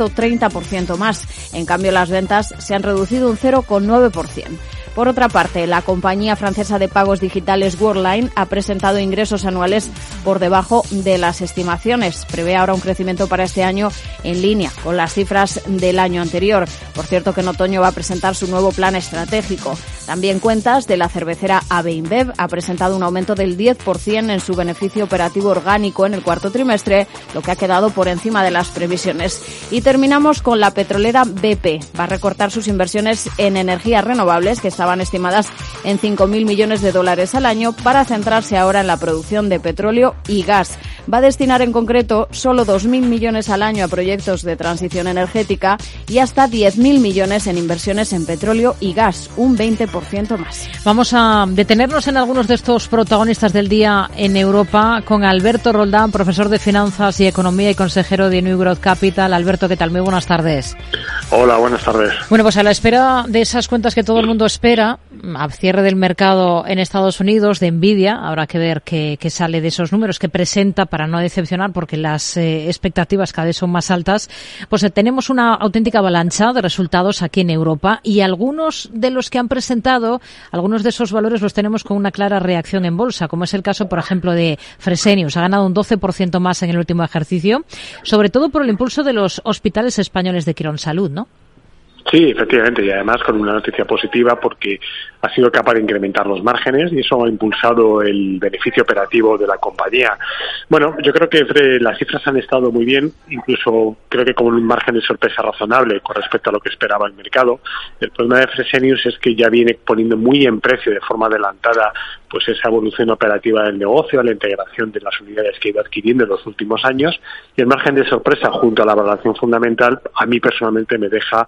130% más. En cambio, las ventas se han reducido un 0,9%. Por otra parte, la compañía francesa de pagos digitales Worldline ha presentado ingresos anuales por debajo de las estimaciones. Prevé ahora un crecimiento para este año en línea con las cifras del año anterior. Por cierto que en otoño va a presentar su nuevo plan estratégico. También Cuentas de la cervecera AB InBev ha presentado un aumento del 10% en su beneficio operativo orgánico en el cuarto trimestre, lo que ha quedado por encima de las previsiones. Y terminamos con la petrolera BP. Va a recortar sus inversiones en energías renovables, que estaban estimadas en $5.000 millones al año, para centrarse ahora en la producción de petróleo y gas. Va a destinar en concreto solo 2.000 millones al año a proyectos de transición energética y hasta 10.000 millones en inversiones en petróleo y gas, un 20% más. Vamos a detenernos en algunos de estos protagonistas del día en Europa con Alberto Roldán, profesor de Finanzas y Economía y consejero de New Growth Capital. Alberto, ¿qué tal? Muy buenas tardes. Hola, buenas tardes. Bueno, pues a la espera de esas cuentas que todo el mundo espera, a cierre del mercado en Estados Unidos de Nvidia, habrá que ver qué sale de esos números que presenta para no decepcionar, porque las expectativas cada vez son más altas. Pues tenemos una auténtica avalancha de resultados aquí en Europa y algunos de los que han presentado, algunos de esos valores los tenemos con una clara reacción en bolsa, como es el caso, por ejemplo, de Fresenius. Ha ganado un 12% más en el último ejercicio, sobre todo por el impulso de los hospitales españoles de Quirónsalud, ¿no? Sí, efectivamente, y además con una noticia positiva porque ha sido capaz de incrementar los márgenes y eso ha impulsado el beneficio operativo de la compañía. Bueno, yo creo que las cifras han estado muy bien, incluso creo que con un margen de sorpresa razonable con respecto a lo que esperaba el mercado. El problema de Fresenius es que ya viene poniendo muy en precio de forma adelantada pues esa evolución operativa del negocio, la integración de las unidades que ha ido adquiriendo en los últimos años, y el margen de sorpresa junto a la valoración fundamental a mí personalmente me deja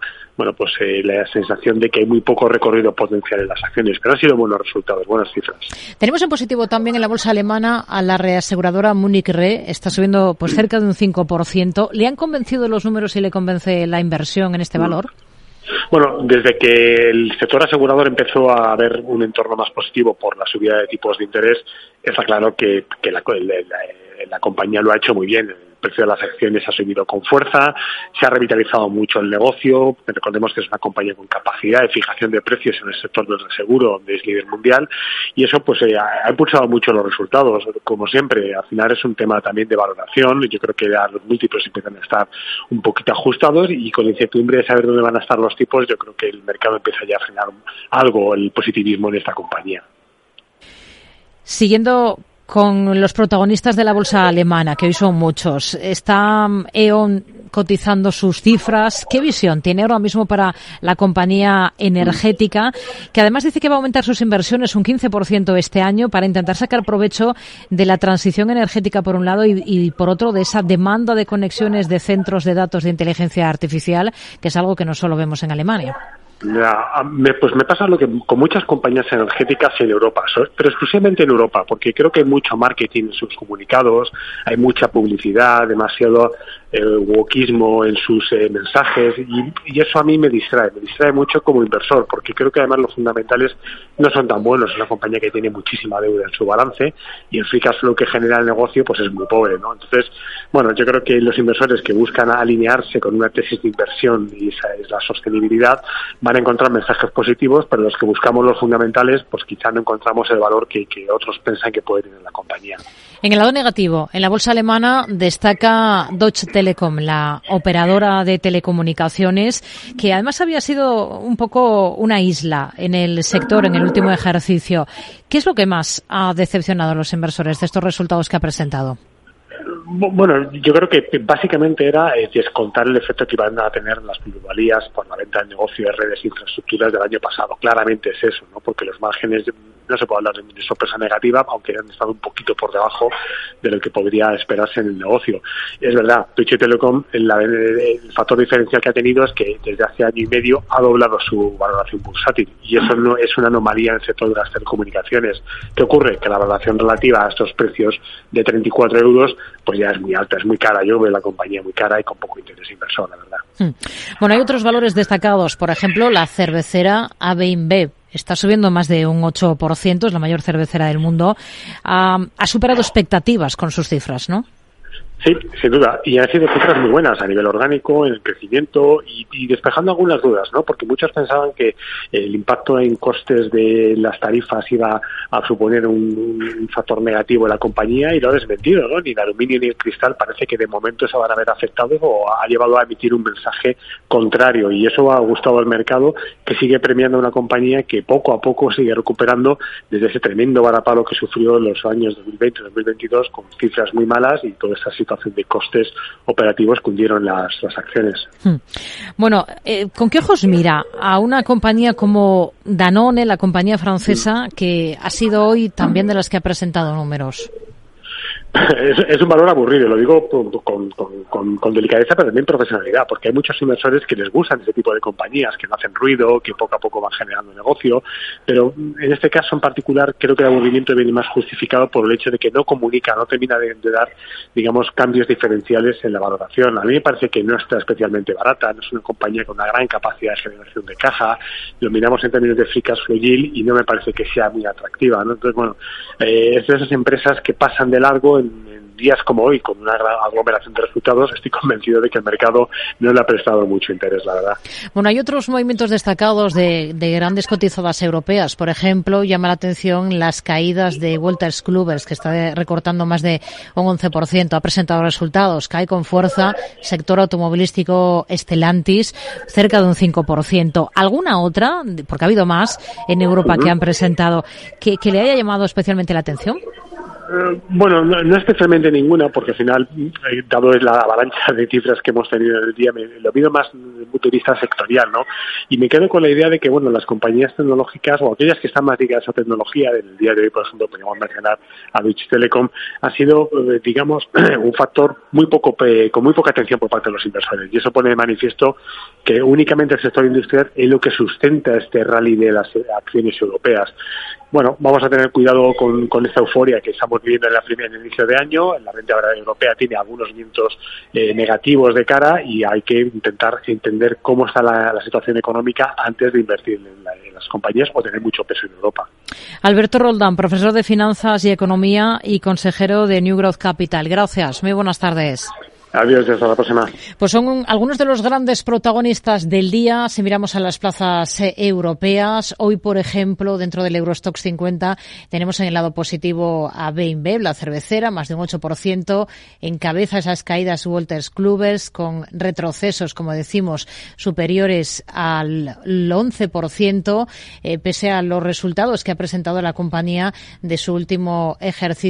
la sensación de que hay muy poco recorrido potencial en las acciones, pero han sido buenos resultados, buenas cifras. Tenemos en positivo también en la bolsa alemana a la reaseguradora Munich Re, está subiendo pues cerca de un 5%. ¿Le han convencido los números y le convence la inversión en este valor? Bueno, desde que el sector asegurador empezó a ver un entorno más positivo por la subida de tipos de interés, está claro que la compañía lo ha hecho muy bien. El precio de las acciones ha subido con fuerza, se ha revitalizado mucho el negocio. Recordemos que es una compañía con capacidad de fijación de precios en el sector del seguro, donde es líder mundial, y eso ha impulsado mucho los resultados. Como siempre, al final es un tema también de valoración. Yo creo que ya los múltiplos empiezan a estar un poquito ajustados y con incertidumbre de saber dónde van a estar los tipos, yo creo que el mercado empieza ya a frenar algo el positivismo en esta compañía. Siguiendo con los protagonistas de la bolsa alemana, que hoy son muchos, está E.ON cotizando sus cifras. ¿Qué visión tiene ahora mismo para la compañía energética, que además dice que va a aumentar sus inversiones un 15% este año para intentar sacar provecho de la transición energética por un lado y por otro de esa demanda de conexiones de centros de datos de inteligencia artificial, que es algo que no solo vemos en Alemania? Pues me pasa lo que con muchas compañías energéticas en Europa, pero exclusivamente en Europa, porque creo que hay mucho marketing en sus comunicados, hay mucha publicidad, demasiado wokismo en sus mensajes, y eso a mí me distrae mucho como inversor, porque creo que además los fundamentales no son tan buenos. Es una compañía que tiene muchísima deuda en su balance y el free cash flow que genera el negocio pues es muy pobre, ¿no? Entonces, bueno, yo creo que los inversores que buscan alinearse con una tesis de inversión, y esa es la sostenibilidad, van a encontrar mensajes positivos, pero los que buscamos los fundamentales, pues quizá no encontramos el valor que otros piensan que puede tener la compañía. En el lado negativo, en la bolsa alemana destaca Deutsche Telekom, la operadora de telecomunicaciones, que además había sido un poco una isla en el sector en el último ejercicio. ¿Qué es lo que más ha decepcionado a los inversores de estos resultados que ha presentado? Bueno, yo creo que básicamente era descontar el efecto que iban a tener las plusvalías por la venta del negocio de redes e infraestructuras del año pasado. Claramente es eso, ¿no? Porque los márgenes, no se puede hablar de sorpresa negativa, aunque han estado un poquito por debajo de lo que podría esperarse en el negocio. Es verdad, Deutsche Telekom, el factor diferencial que ha tenido es que desde hace año y medio ha doblado su valoración bursátil, y eso no es una anomalía en el sector de las telecomunicaciones. ¿Qué ocurre? Que la valoración relativa a estos precios de 34 euros pues ya es muy alta, es muy cara. Yo veo la compañía muy cara y con poco interés inversor, la verdad. Bueno, hay otros valores destacados. Por ejemplo, la cervecera AB InBev está subiendo más de un 8%, es la mayor cervecera del mundo. Ha superado expectativas con sus cifras, ¿no? Sí, sin duda, y han sido cifras muy buenas a nivel orgánico, en el crecimiento y despejando algunas dudas, ¿no? Porque muchos pensaban que el impacto en costes de las tarifas iba a suponer un factor negativo en la compañía, y lo ha desmentido, ¿no? Ni el aluminio ni el cristal parece que de momento se van a ver afectados, o ha llevado a emitir un mensaje contrario, y eso ha gustado al mercado, que sigue premiando a una compañía que poco a poco sigue recuperando desde ese tremendo varapalo que sufrió en los años 2020 y 2022 con cifras muy malas y toda esa situación de costes operativos que hundieron las acciones. Bueno, ¿con qué ojos mira a una compañía como Danone, la compañía francesa, que ha sido hoy también de las que ha presentado números? Es un valor aburrido, lo digo con delicadeza, pero también profesionalidad, porque hay muchos inversores que les gustan este tipo de compañías, que no hacen ruido, que poco a poco van generando negocio, pero en este caso en particular creo que el aburrimiento viene más justificado por el hecho de que no comunica, no termina de dar, digamos, cambios diferenciales en la valoración. A mí me parece que no está especialmente barata, no es una compañía con una gran capacidad de generación de caja, lo miramos en términos de free cash flow yield y no me parece que sea muy atractiva, ¿no? Entonces, bueno, es de esas empresas que pasan de largo en días como hoy, con una gran aglomeración de resultados. Estoy convencido de que el mercado no le ha prestado mucho interés, la verdad. Bueno, hay otros movimientos destacados de grandes cotizadas europeas. Por ejemplo, llama la atención las caídas de Wolters Kluwer, que está recortando más de un 11%. Ha presentado resultados, cae con fuerza. Sector automovilístico Stellantis, cerca de un 5%. ¿Alguna otra, porque ha habido más en Europa que han presentado, que le haya llamado especialmente la atención? Bueno, no especialmente ninguna, porque al final, dado la avalancha de cifras que hemos tenido en el día, lo pido más desde el punto de vista sectorial, ¿no? Y me quedo con la idea de que, bueno, las compañías tecnológicas, o aquellas que están más ligadas a tecnología, en el día de hoy, por ejemplo, podríamos mencionar a Deutsche Telekom, ha sido, digamos, un factor con muy poca atención por parte de los inversores. Y eso pone de manifiesto que únicamente el sector industrial es lo que sustenta este rally de las acciones europeas. Bueno, vamos a tener cuidado con esta euforia que estamos viviendo en el inicio de año. La renta europea tiene algunos vientos negativos de cara, y hay que intentar entender cómo está la situación económica antes de invertir en las compañías o tener mucho peso en Europa. Alberto Roldán, profesor de Finanzas y Economía y consejero de New Growth Capital. Gracias, muy buenas tardes. Adiós, hasta la próxima. Pues son algunos de los grandes protagonistas del día. Si miramos a las plazas europeas, hoy, por ejemplo, dentro del Eurostoxx 50, tenemos en el lado positivo a AB InBev, la cervecera, más de un 8%. Encabeza esas caídas Wolters Kluwer, con retrocesos, como decimos, superiores al 11%, pese a los resultados que ha presentado la compañía de su último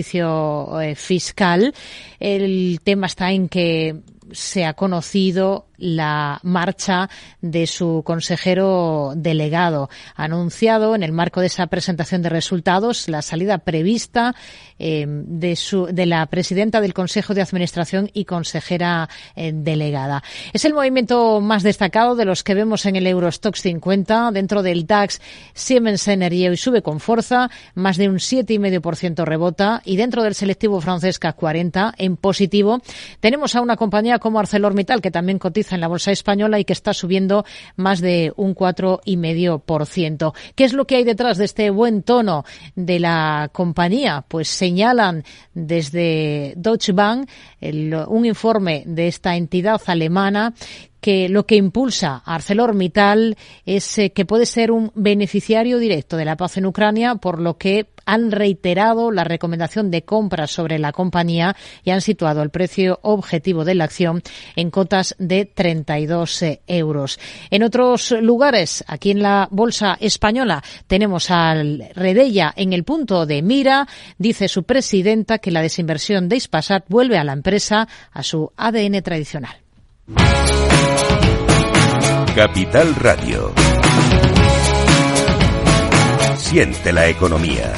ejercicio fiscal. El tema está en que se ha conocido la marcha de su consejero delegado. Ha anunciado en el marco de esa presentación de resultados la salida prevista de la presidenta del Consejo de Administración y consejera delegada. Es el movimiento más destacado de los que vemos en el Eurostoxx 50. Dentro del DAX, Siemens Energy hoy sube con fuerza, más de un 7,5% rebota, y dentro del selectivo francés CAC 40 en positivo tenemos a una compañía como ArcelorMittal, que también cotiza en la bolsa española y que está subiendo más de un 4,5%. ¿Qué es lo que hay detrás de este buen tono de la compañía? Pues señalan desde Deutsche Bank un informe de esta entidad alemana que lo que impulsa a ArcelorMittal es que puede ser un beneficiario directo de la paz en Ucrania, por lo que han reiterado la recomendación de compra sobre la compañía y han situado el precio objetivo de la acción en cotas de 32 euros. En otros lugares, aquí en la bolsa española, tenemos al Redella en el punto de mira. Dice su presidenta que la desinversión de Hispasat vuelve a la empresa a su ADN tradicional. Capital Radio. Siente la economía.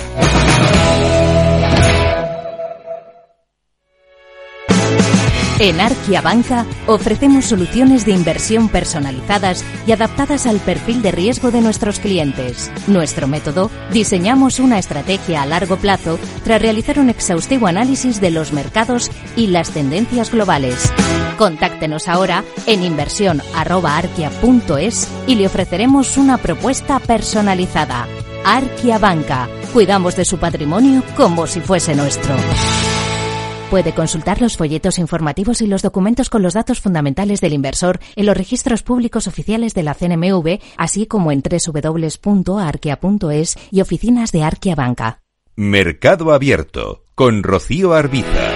En Arquia Banca ofrecemos soluciones de inversión personalizadas y adaptadas al perfil de riesgo de nuestros clientes. Nuestro método: diseñamos una estrategia a largo plazo tras realizar un exhaustivo análisis de los mercados y las tendencias globales. Contáctenos ahora en inversión@arquia.es y le ofreceremos una propuesta personalizada. Arquia Banca. Cuidamos de su patrimonio como si fuese nuestro. Puede consultar los folletos informativos y los documentos con los datos fundamentales del inversor en los registros públicos oficiales de la CNMV, así como en www.arquia.es y oficinas de Arquia Banca. Mercado Abierto con Rocío Arbiza.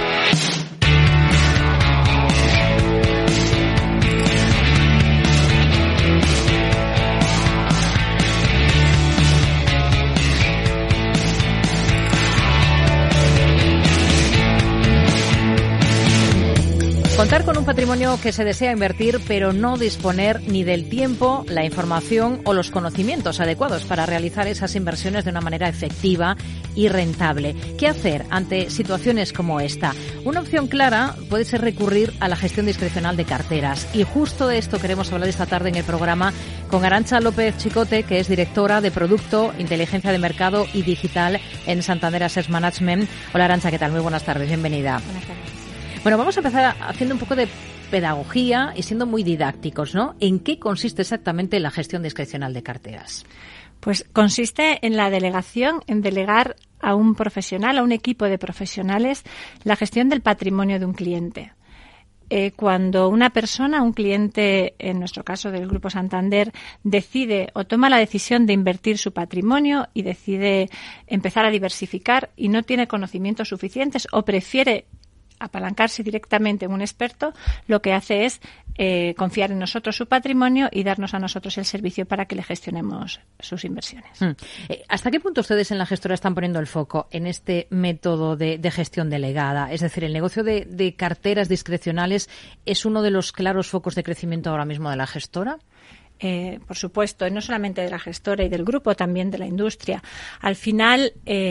Contar con un patrimonio que se desea invertir, pero no disponer ni del tiempo, la información o los conocimientos adecuados para realizar esas inversiones de una manera efectiva y rentable. ¿Qué hacer ante situaciones como esta? Una opción clara puede ser recurrir a la gestión discrecional de carteras. Y justo de esto queremos hablar esta tarde en el programa con Arantxa López Chicote, que es directora de Producto, Inteligencia de Mercado y Digital en Santander Asset Management. Hola Arantxa, ¿qué tal? Muy buenas tardes, bienvenida. Buenas tardes. Bueno, vamos a empezar haciendo un poco de pedagogía y siendo muy didácticos, ¿no? ¿En qué consiste exactamente la gestión discrecional de carteras? Pues consiste en la delegación, en delegar a un profesional, a un equipo de profesionales, la gestión del patrimonio de un cliente. Cuando una persona, un cliente, en nuestro caso del Grupo Santander, decide o toma la decisión de invertir su patrimonio y decide empezar a diversificar y no tiene conocimientos suficientes o prefiere apalancarse directamente en un experto, lo que hace es confiar en nosotros su patrimonio y darnos a nosotros el servicio para que le gestionemos sus inversiones. ¿Hasta qué punto ustedes en la gestora están poniendo el foco en este método de gestión delegada? Es decir, el negocio de carteras discrecionales es uno de los claros focos de crecimiento ahora mismo de la gestora. Por supuesto, no solamente de la gestora y del grupo, también de la industria. Al final,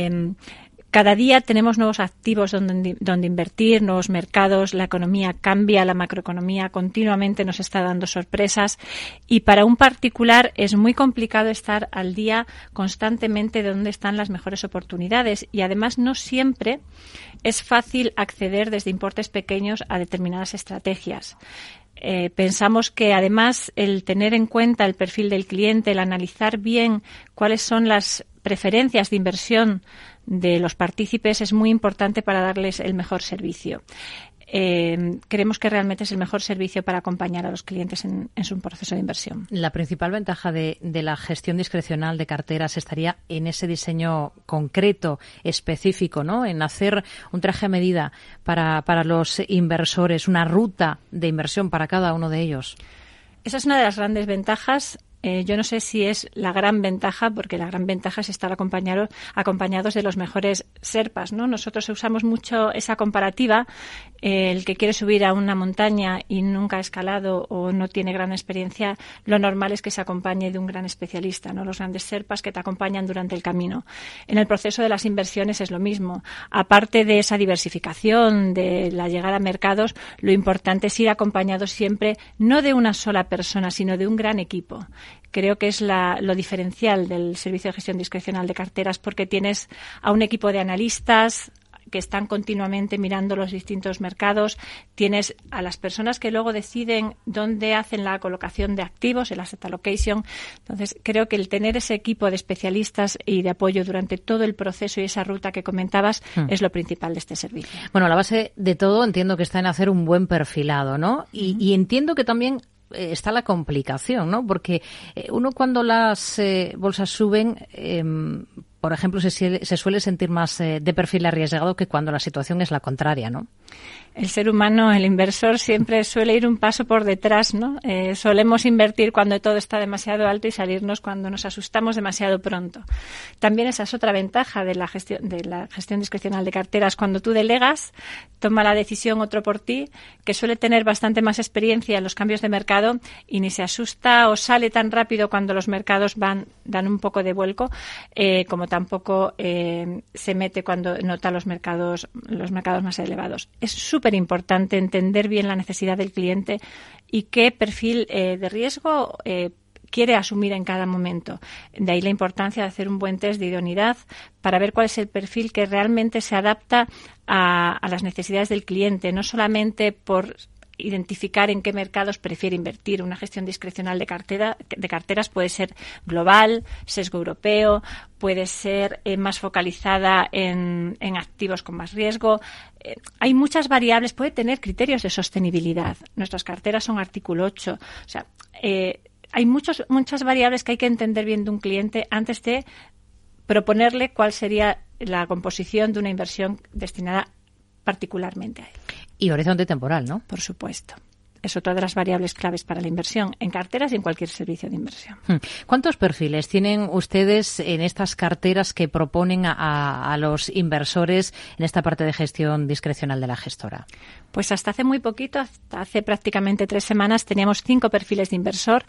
cada día tenemos nuevos activos donde invertir, nuevos mercados, la economía cambia, la macroeconomía continuamente nos está dando sorpresas y para un particular es muy complicado estar al día constantemente de dónde están las mejores oportunidades y además no siempre es fácil acceder desde importes pequeños a determinadas estrategias. Pensamos que además el tener en cuenta el perfil del cliente, el analizar bien cuáles son las preferencias de inversión de los partícipes es muy importante para darles el mejor servicio. Creemos que realmente es el mejor servicio para acompañar a los clientes en su proceso de inversión. La principal ventaja de la gestión discrecional de carteras estaría en ese diseño concreto, específico, ¿no? En hacer un traje a medida para los inversores, una ruta de inversión para cada uno de ellos. Esa es una de las grandes ventajas yo no sé si es la gran ventaja, porque la gran ventaja es estar acompañados de los mejores Sherpas, ¿no? Nosotros usamos mucho esa comparativa. El que quiere subir a una montaña y nunca ha escalado o no tiene gran experiencia, lo normal es que se acompañe de un gran especialista, ¿no? Los grandes Sherpas que te acompañan durante el camino. En el proceso de las inversiones es lo mismo. Aparte de esa diversificación, de la llegada a mercados, lo importante es ir acompañado siempre no de una sola persona, sino de un gran equipo. Creo que es lo diferencial del servicio de gestión discrecional de carteras, porque tienes a un equipo de analistas que están continuamente mirando los distintos mercados, tienes a las personas que luego deciden dónde hacen la colocación de activos, el asset allocation. Entonces, creo que el tener ese equipo de especialistas y de apoyo durante todo el proceso y esa ruta que comentabas es lo principal de este servicio. Bueno, la base de todo entiendo que está en hacer un buen perfilado, ¿no? Y entiendo que también está la complicación, ¿no? Porque uno cuando las bolsas suben, por ejemplo, se suele sentir más de perfil arriesgado que cuando la situación es la contraria, ¿no? El ser humano, el inversor, siempre suele ir un paso por detrás, ¿no? Solemos invertir cuando todo está demasiado alto y salirnos cuando nos asustamos demasiado pronto. También esa es otra ventaja de la gestión discrecional de carteras. Cuando tú delegas, toma la decisión otro por ti, que suele tener bastante más experiencia en los cambios de mercado y ni se asusta o sale tan rápido cuando los mercados dan un poco de vuelco, como tampoco se mete cuando nota los mercados más elevados. Es súper importante entender bien la necesidad del cliente y qué perfil de riesgo quiere asumir en cada momento. De ahí la importancia de hacer un buen test de idoneidad para ver cuál es el perfil que realmente se adapta a las necesidades del cliente, no solamente por identificar en qué mercados prefiere invertir. Una gestión discrecional de carteras puede ser global, sesgo europeo, puede ser más focalizada en activos con más riesgo. Hay muchas variables, puede tener criterios de sostenibilidad. Nuestras carteras son artículo 8. O sea, hay muchas variables que hay que entender bien de un cliente antes de proponerle cuál sería la composición de una inversión destinada particularmente a él. Y horizonte temporal, ¿no? Por supuesto. Es otra de las variables claves para la inversión en carteras y en cualquier servicio de inversión. ¿Cuántos perfiles tienen ustedes en estas carteras que proponen a los inversores en esta parte de gestión discrecional de la gestora? Pues hasta hace muy poquito, hasta hace prácticamente 3 semanas, teníamos 5 perfiles de inversor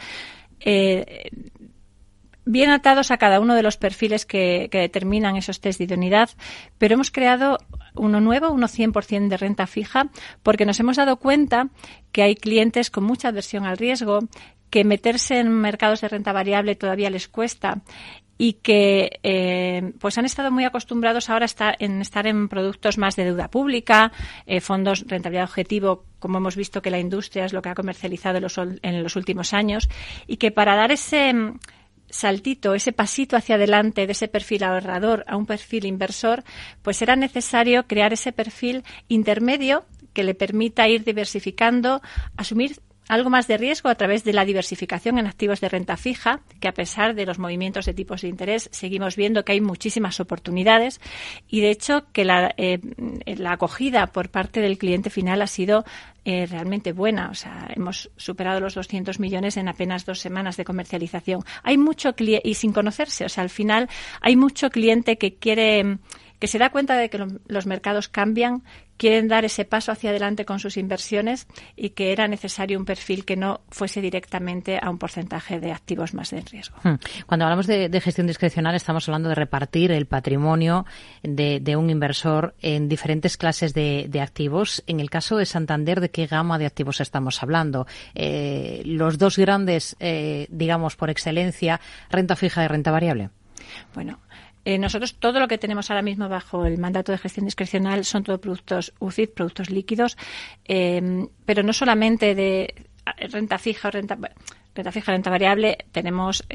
bien atados a cada uno de los perfiles que determinan esos test de idoneidad, pero hemos creado uno nuevo, uno 100% de renta fija, porque nos hemos dado cuenta que hay clientes con mucha aversión al riesgo, que meterse en mercados de renta variable todavía les cuesta y que pues han estado muy acostumbrados ahora a estar en productos más de deuda pública, fondos rentabilidad objetivo, como hemos visto que la industria es lo que ha comercializado en los últimos años, y que para dar ese saltito, ese pasito hacia adelante de ese perfil ahorrador a un perfil inversor, pues era necesario crear ese perfil intermedio que le permita ir diversificando, asumir algo más de riesgo a través de la diversificación en activos de renta fija, que a pesar de los movimientos de tipos de interés seguimos viendo que hay muchísimas oportunidades y de hecho que la acogida por parte del cliente final ha sido realmente buena. O sea, hemos superado los 200 millones en apenas 2 semanas de comercialización. Hay mucho y sin conocerse, o sea, al final hay mucho cliente que se da cuenta de que los mercados cambian, quieren dar ese paso hacia adelante con sus inversiones y que era necesario un perfil que no fuese directamente a un porcentaje de activos más de riesgo. Cuando hablamos de gestión discrecional estamos hablando de repartir el patrimonio de un inversor en diferentes clases de activos. En el caso de Santander, ¿de qué gama de activos estamos hablando? Los dos grandes, digamos, por excelencia, renta fija y renta variable. Bueno, nosotros todo lo que tenemos ahora mismo bajo el mandato de gestión discrecional son todo productos UCITS, productos líquidos, pero no solamente de renta fija o renta renta variable, tenemos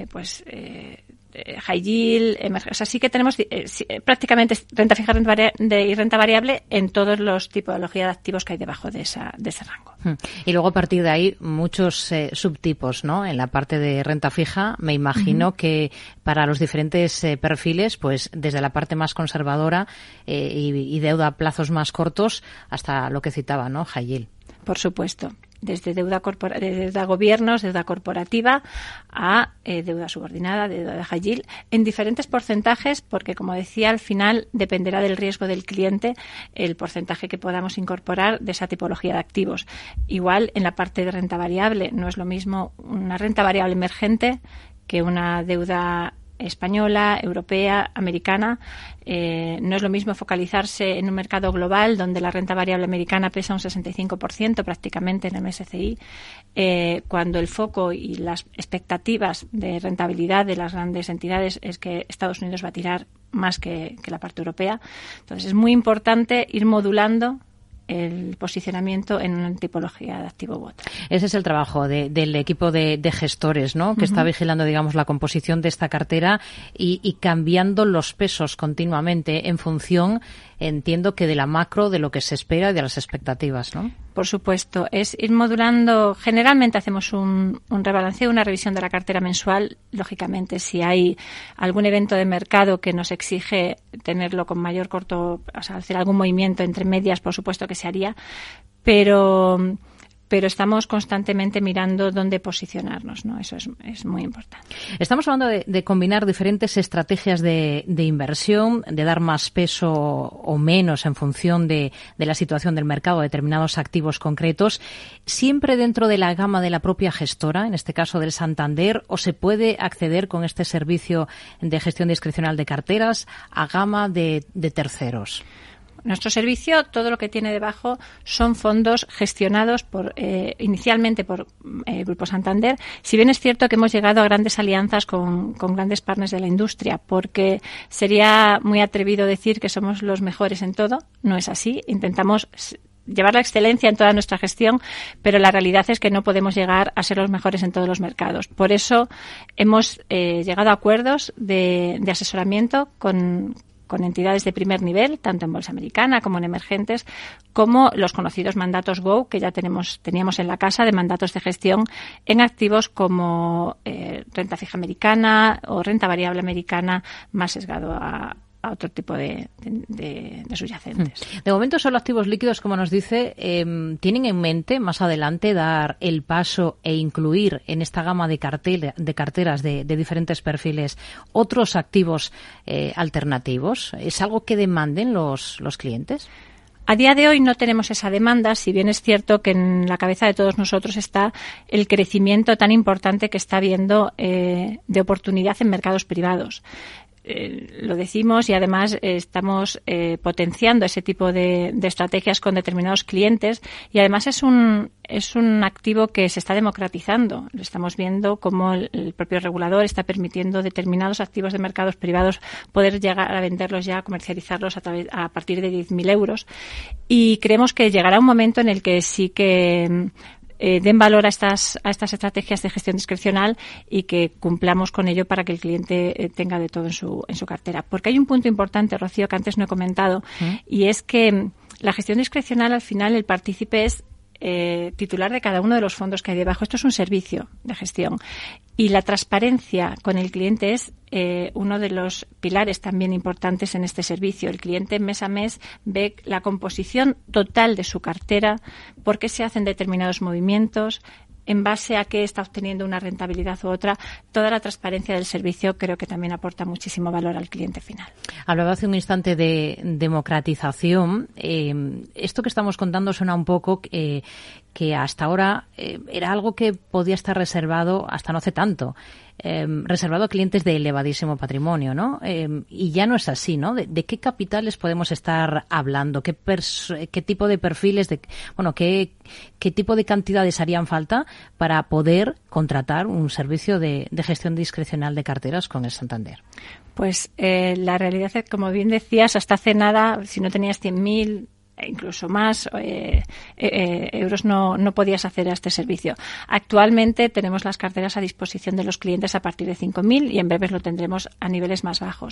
high yield, o sea, sí que tenemos prácticamente renta fija y renta variable en todos los tipologías de activos que hay debajo de ese rango. Y luego a partir de ahí muchos subtipos, ¿no? En la parte de renta fija me imagino que para los diferentes perfiles, pues desde la parte más conservadora y deuda a plazos más cortos hasta lo que citaba, ¿no? High yield. Por supuesto. desde deuda gobiernos, deuda corporativa, a deuda subordinada, deuda de high yield, en diferentes porcentajes, porque, como decía, al final dependerá del riesgo del cliente el porcentaje que podamos incorporar de esa tipología de activos. Igual, en la parte de renta variable, no es lo mismo una renta variable emergente que una deuda española, europea, americana. No es lo mismo focalizarse en un mercado global donde la renta variable americana pesa un 65% prácticamente en el MSCI, cuando el foco y las expectativas de rentabilidad de las grandes entidades es que Estados Unidos va a tirar más que la parte europea. Entonces es muy importante ir modulando el posicionamiento en una tipología de activo u otra. Ese es el trabajo del equipo de gestores, ¿no? Que está vigilando, digamos, la composición de esta cartera y cambiando los pesos continuamente en función, entiendo, que de la macro, de lo que se espera y de las expectativas, ¿no? Por supuesto, es ir modulando. Generalmente hacemos un rebalanceo, una revisión de la cartera mensual. Lógicamente, si hay algún evento de mercado que nos exige tenerlo con mayor hacer algún movimiento entre medias, por supuesto que se haría, pero estamos constantemente mirando dónde posicionarnos, ¿no? Eso es muy importante. Estamos hablando de combinar diferentes estrategias de inversión, de dar más peso o menos en función de la situación del mercado a determinados activos concretos, siempre dentro de la gama de la propia gestora, en este caso del Santander, o se puede acceder con este servicio de gestión discrecional de carteras a gama de terceros. Nuestro servicio, todo lo que tiene debajo son fondos gestionados inicialmente por Grupo Santander, si bien es cierto que hemos llegado a grandes alianzas con grandes partners de la industria, porque sería muy atrevido decir que somos los mejores en todo. No es así. Intentamos llevar la excelencia en toda nuestra gestión, pero la realidad es que no podemos llegar a ser los mejores en todos los mercados. Por eso hemos llegado a acuerdos de asesoramiento con entidades de primer nivel, tanto en bolsa americana como en emergentes, como los conocidos mandatos Go, que ya teníamos en la casa, de mandatos de gestión en activos como renta fija americana o renta variable americana, más sesgado a otro tipo de subyacentes. De momento, solo activos líquidos, como nos dice. ¿Tienen en mente más adelante dar el paso e incluir en esta gama de carteras de diferentes perfiles otros activos alternativos? ¿Es algo que demanden los clientes? A día de hoy no tenemos esa demanda, si bien es cierto que en la cabeza de todos nosotros está el crecimiento tan importante que está habiendo de oportunidad en mercados privados. Lo decimos y además estamos potenciando ese tipo de estrategias con determinados clientes, y además es un activo que se está democratizando. Lo estamos viendo como el propio regulador está permitiendo determinados activos de mercados privados poder llegar a venderlos ya, a comercializarlos a partir de 10.000 euros, y creemos que llegará un momento en el que sí que den valor a estas estrategias de gestión discrecional y que cumplamos con ello para que el cliente tenga de todo en su cartera. Porque hay un punto importante, Rocío, que antes no he comentado, y es que la gestión discrecional, al final, el partícipe es titular de cada uno de los fondos que hay debajo. Esto es un servicio de gestión. Y la transparencia con el cliente es uno de los pilares también importantes en este servicio. El cliente mes a mes ve la composición total de su cartera, por qué se hacen determinados movimientos, en base a qué está obteniendo una rentabilidad u otra. Toda la transparencia del servicio creo que también aporta muchísimo valor al cliente final. Hablaba hace un instante de democratización. Esto que estamos contando suena un poco que hasta ahora era algo que podía estar reservado, hasta no hace tanto, reservado a clientes de elevadísimo patrimonio, ¿no? Y ya no es así, ¿no? ¿De qué capitales podemos estar hablando? ¿Qué tipo de perfiles, qué tipo de cantidades harían falta para poder contratar un servicio de gestión discrecional de carteras con el Santander? Pues la realidad es, como bien decías, hasta hace nada, si no tenías 100.000 incluso más euros no podías hacer a este servicio. Actualmente tenemos las carteras a disposición de los clientes a partir de 5.000 y en breves lo tendremos a niveles más bajos.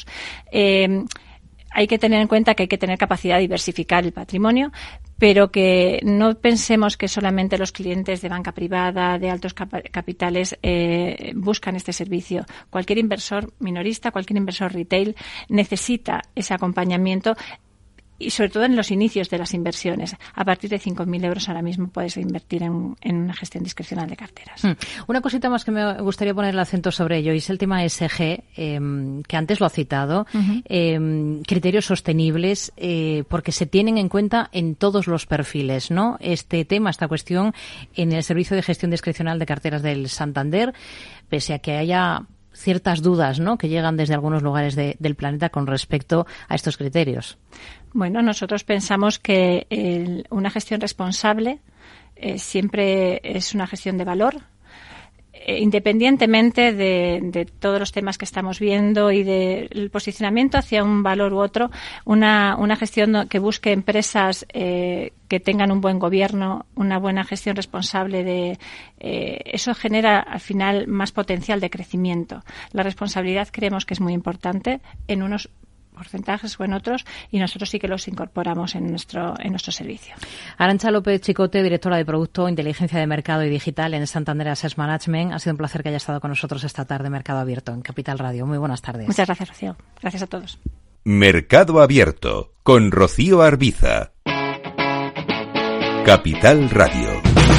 Hay que tener en cuenta que hay que tener capacidad de diversificar el patrimonio, pero que no pensemos que solamente los clientes de banca privada, de altos capitales, buscan este servicio. Cualquier inversor minorista, cualquier inversor retail necesita ese acompañamiento y sobre todo en los inicios de las inversiones. A partir de 5.000 euros ahora mismo puedes invertir en una gestión discrecional de carteras. Una cosita más que me gustaría poner el acento sobre ello, y es el tema ESG, que antes lo ha citado, criterios sostenibles, porque se tienen en cuenta en todos los perfiles, ¿no? Este tema, esta cuestión, en el servicio de gestión discrecional de carteras del Santander, pese a que haya ciertas dudas, ¿no?, que llegan desde algunos lugares del planeta con respecto a estos criterios. Bueno, nosotros pensamos que una gestión responsable siempre es una gestión de valor, independientemente de todos los temas que estamos viendo y del posicionamiento hacia un valor u otro. Una gestión que busque empresas que tengan un buen gobierno, una buena gestión responsable, eso genera al final más potencial de crecimiento. La responsabilidad creemos que es muy importante en unos porcentajes o en otros, y nosotros sí que los incorporamos en nuestro servicio. Arantxa López Chicote, directora de Producto, Inteligencia de Mercado y Digital en Santander Asset Management. Ha sido un placer que haya estado con nosotros esta tarde en Mercado Abierto, en Capital Radio. Muy buenas tardes. Muchas gracias, Rocío. Gracias a todos. Mercado Abierto, con Rocío Arbiza. Capital Radio.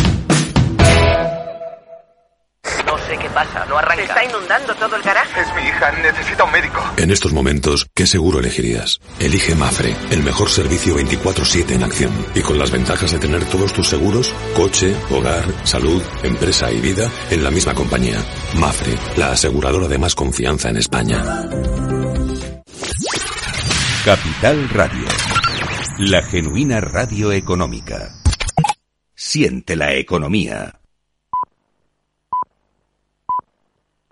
¿Qué pasa? No arranca. Se está inundando todo el garaje. Es mi hija, necesita un médico. En estos momentos, ¿qué seguro elegirías? Elige Mapfre, el mejor servicio 24/7 en acción. Y con las ventajas de tener todos tus seguros, coche, hogar, salud, empresa y vida, en la misma compañía. Mapfre, la aseguradora de más confianza en España. Capital Radio, la genuina radio económica. Siente la economía.